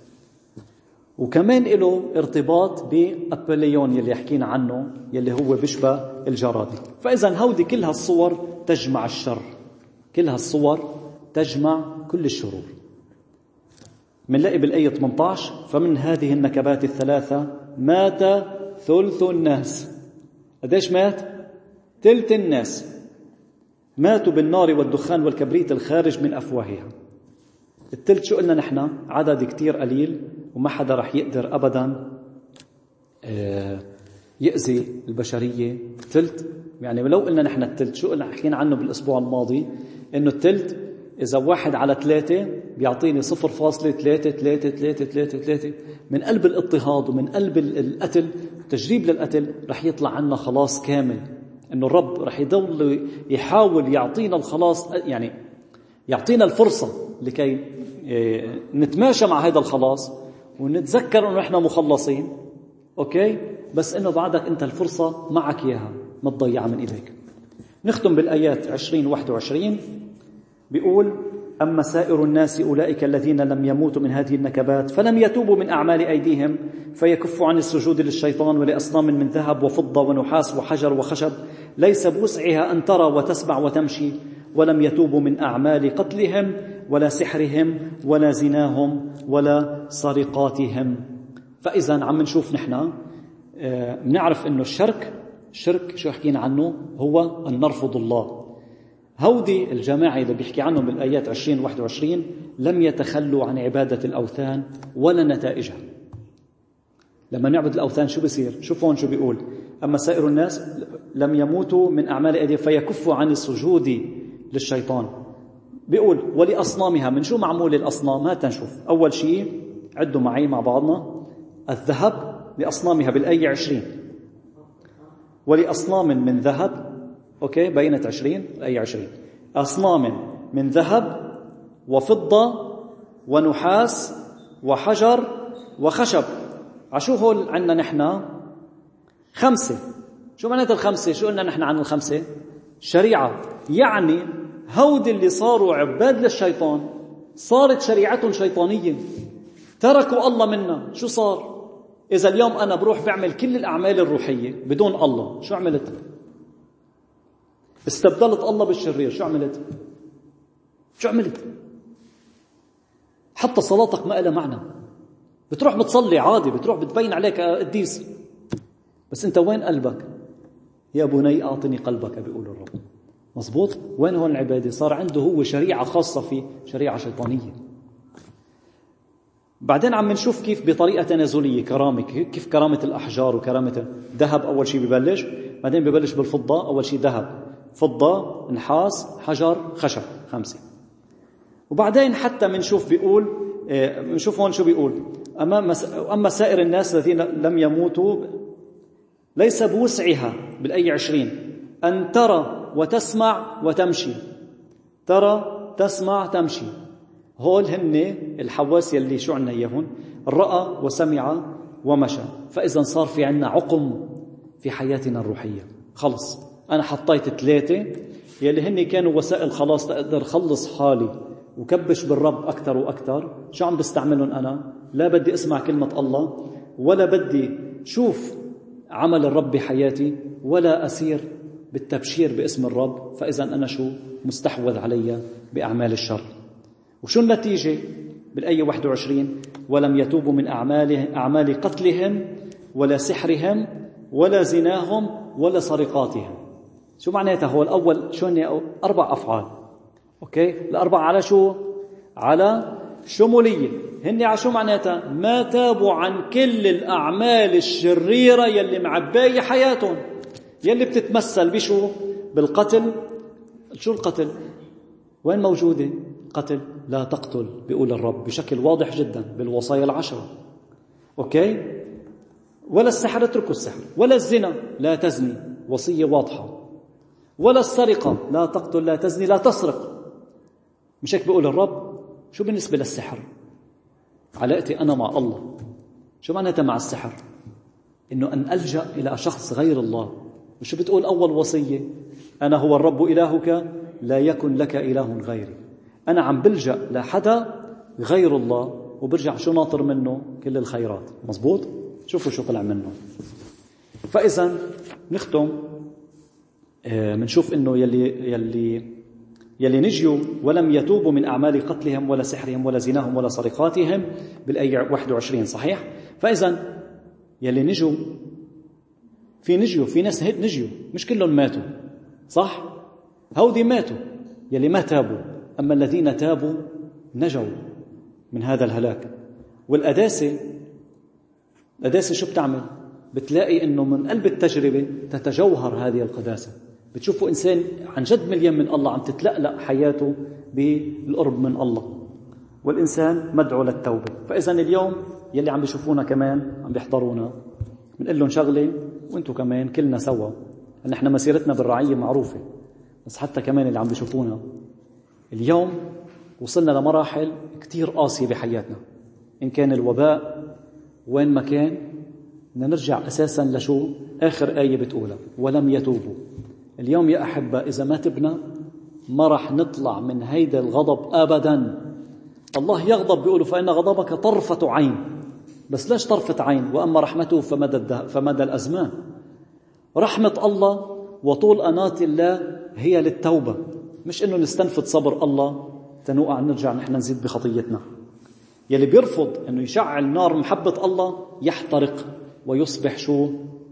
وكمان له ارتباط بأبليون يلي يحكينا عنه يلي هو بيشبه الجرادة. فإذا هودي كل هالصور تجمع الشر، كل هالصور تجمع كل الشرور. منلاقي بالآية ثمانية عشر: فمن هذه النكبات الثلاثة مات ثلث الناس. قديش مات؟ ثلث الناس ماتوا بالنار والدخان والكبريت الخارج من أفواهها. الثلث شو قلنا نحن؟ عدد كتير قليل، وما حدا رح يقدر أبدا يأذي البشرية. الثلث يعني لو قلنا نحن الثلث، شو قلنا حكينا عنه بالأسبوع الماضي؟ إنه الثلث إذا واحد على ثلاثة بيعطيني صفر فاصلة ثلاثة ثلاثة ثلاثة ثلاثة ثلاثة. من قلب الاضطهاد ومن قلب القتل تجريب للقتل رح يطلع عنا خلاص كامل. إنه الرب رح يضل يحاول يعطينا الخلاص، يعني يعطينا الفرصة لكي نتماشى مع هذا الخلاص ونتذكر أنه إحنا مخلصين. أوكي؟ بس إنه بعدك أنت الفرصة معك إياها، ما تضيعها من إيديك. نختم بالآيات عشرين واحد وعشرين. بيقول: أما سائر الناس أولئك الذين لم يموتوا من هذه النكبات فلم يتوبوا من أعمال أيديهم فيكفوا عن السجود للشيطان ولأصنام من ذهب وفضة ونحاس وحجر وخشب ليس بوسعها أن ترى وتسمع وتمشي، ولم يتوبوا من أعمال قتلهم ولا سحرهم ولا زناهم ولا سرقاتهم. فإذا عم نشوف نحن بنعرف إنه الشرك الشرك شو حكينا عنه؟ هو أن نرفض الله. هودي الجماعة اللي بيحكي عنهم بالآيات عشرين واحد وعشرين لم يتخلوا عن عبادة الأوثان ولا نتائجها. لما نعبد الأوثان شو بيصير؟ شوفون شو بيقول: أما سائر الناس لم يموتوا من أعمال أيديهم فيكفوا عن السجود للشيطان. بيقول: ولأصنامها. من شو معمول الأصنام؟ هات نشوف. أول شيء عدوا معي مع بعضنا: الذهب لأصنامها بالآية عشرين، ولأصنام من ذهب. أوكي، بينت عشرين الآية عشرين: أصنام من ذهب وفضة ونحاس وحجر وخشب. عشو هول عنا نحن؟ خمسة. شو معناتها الخمسة؟ شو قلنا نحن عن الخمسة؟ شريعة، يعني هود اللي صاروا عباد للشيطان صارت شريعتهم شيطانية، تركوا الله منا. شو صار؟ إذا اليوم أنا بروح بعمل كل الأعمال الروحية بدون الله، شو عملت؟ استبدلت الله بالشرير. شو عملت؟ شو عملت؟ حتى صلاتك ما لها معنى. بتروح بتصلي عادي، بتروح بتبين عليك قديس، بس أنت وين قلبك؟ يا بني أعطني قلبك بيقول الرب. مزبوط؟ وين هون العبادة؟ صار عنده هو شريعة خاصة فيه، شريعة شيطانية. بعدين عم نشوف كيف بطريقة تنازلية كرامة، كيف كرامة الأحجار وكرامة الذهب. أول شيء ببلش، بعدين ببلش بالفضة. أول شيء ذهب، فضة، نحاس، حجر، خشب، خمسة. وبعدين حتى منشوف بيقول، منشوف هون شو بيقول: أما, أما سائر الناس الذين لم يموتوا ليس بوسعها، بالأي عشرين، أن ترى وتسمع وتمشي. ترى، تسمع، تمشي. هول هن الحواس يلي شو عنا إياهن؟ رأى وسمع ومشى. فإذا صار في عنا عقم في حياتنا الروحية. خلص أنا حطيت ثلاثة يلي هن كانوا وسائل خلاص تقدر خلص حالي وكبش بالرب أكتر وأكتر. شو عم بستعملهم أنا؟ لا بدي أسمع كلمة الله، ولا بدي شوف عمل الرب بحياتي، ولا أسير بالتبشير باسم الرب. فإذا أنا شو؟ مستحوذ علي بأعمال الشر. وشو النتيجة؟ بالآية واحد وعشرين: ولم يتوبوا من أعمال, أعمال قتلهم ولا سحرهم ولا زناهم ولا سرقاتهم. شو معناتها؟ هو الأول شو هن؟ أربع أفعال. أوكي، الأربع على شو؟ على شمولية. هن على شو معناتها؟ ما تابوا عن كل الأعمال الشريرة يلي معباية حياتهم، يلي بتتمثل بشو؟ بالقتل. شو القتل؟ وين موجودة؟ قتل، لا تقتل بيقول الرب بشكل واضح جدا بالوصايا العشرة. أوكي، ولا السحر، اتركوا السحر. ولا الزنا، لا تزني، وصية واضحة. ولا السرقة، لا تقتل، لا تزني، لا تسرق. مش هيك بيقول الرب؟ شو بالنسبة للسحر؟ علاقتي أنا مع الله. شو معناتها مع السحر؟ إنه أن ألجأ إلى شخص غير الله. وشو بتقول أول وصية؟ أنا هو الرب إلهك لا يكن لك إله غيري. أنا عم بلجأ لحدا غير الله وبرجع شو ناطر منه؟ كل الخيرات. مزبوط؟ شوفوا شو طلع منه. فإذا نختم، منشوف إنه يلي يلي يلي نجيوا ولم يتوبوا من أعمال قتلهم ولا سحرهم ولا زناهم ولا سرقاتهم بالآية واحد وعشرين، صحيح؟ فإذا يلي نجوا، في نجيوا في ناس نجيوا مش كلهم ماتوا، صح؟ هودي ماتوا يلي ما تابوا، أما الذين تابوا نجوا من هذا الهلاك. والقداسة، القداسة شو بتعمل؟ بتلاقي إنه من قلب التجربة تتجوهر هذه القداسة. بتشوفوا إنسان عن جد مليان من الله عم تتلألأ حياته بالقرب من الله، والإنسان مدعو للتوبة. فإذا اليوم يلي عم بيشوفونا كمان عم بيحضرونا بنقول لهم شغلة، وانتم كمان كلنا سوا، لأن احنا مسيرتنا بالرعية معروفة، بس حتى كمان اللي عم بيشوفونا اليوم وصلنا لمراحل كتير قاسية بحياتنا. إن كان الوباء وين ما كان، بدنا نرجع أساسا لشو آخر آية بتقولها: ولم يتوبوا. اليوم يا أحبة إذا ما تبنا ما رح نطلع من هيدا الغضب أبدا. الله يغضب بيقولوا فإن غضبك طرفة عين، بس ليش طرفة عين؟ وأما رحمته فمدى, فمدى الأزمان. رحمة الله وطول أناة الله هي للتوبة، مش إنه نستنفد صبر الله تنوقع نرجع نحن نزيد بخطيتنا. يلي بيرفض إنه يشعل نار محبة الله يحترق ويصبح شو؟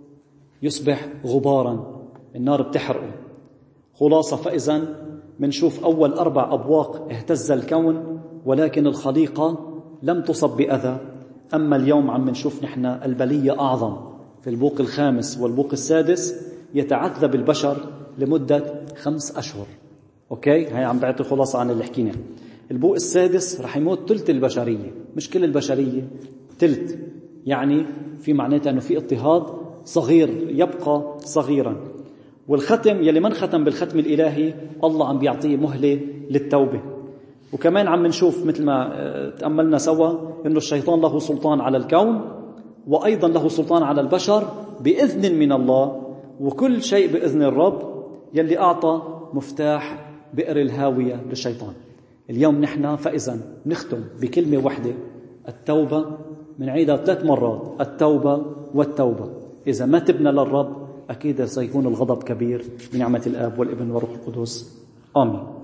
يصبح غبارا، النار بتحرقه. خلاصة، فإذا منشوف أول أربع أبواق اهتز الكون ولكن الخليقة لم تصب بأذى. أما اليوم عم نشوف نحن البلية أعظم. في البوق الخامس والبوق السادس يتعذب البشر لمدة خمس أشهر. أوكي، هاي عم بعطي خلاصة عن اللي حكينا. البوق السادس رح يموت تلت البشرية، مش كل البشرية، تلت، يعني في معناتها أنه في اضطهاد صغير يبقى صغيرا. والختم يلي من ختم بالختم الإلهي الله عم بيعطيه مهلة للتوبة. وكمان عم نشوف مثل ما تأملنا سوا أنه الشيطان له سلطان على الكون، وأيضا له سلطان على البشر بإذن من الله، وكل شيء بإذن الرب يلي أعطى مفتاح بئر الهاوية للشيطان. اليوم نحن فإذا نختم بكلمة واحدة، التوبة، من عيدها ثلاث مرات، التوبة والتوبة. إذا ما تبنى للرب أكيد سيكون الغضب كبير. بنعمة الآب والابن والروح القدس، آمين.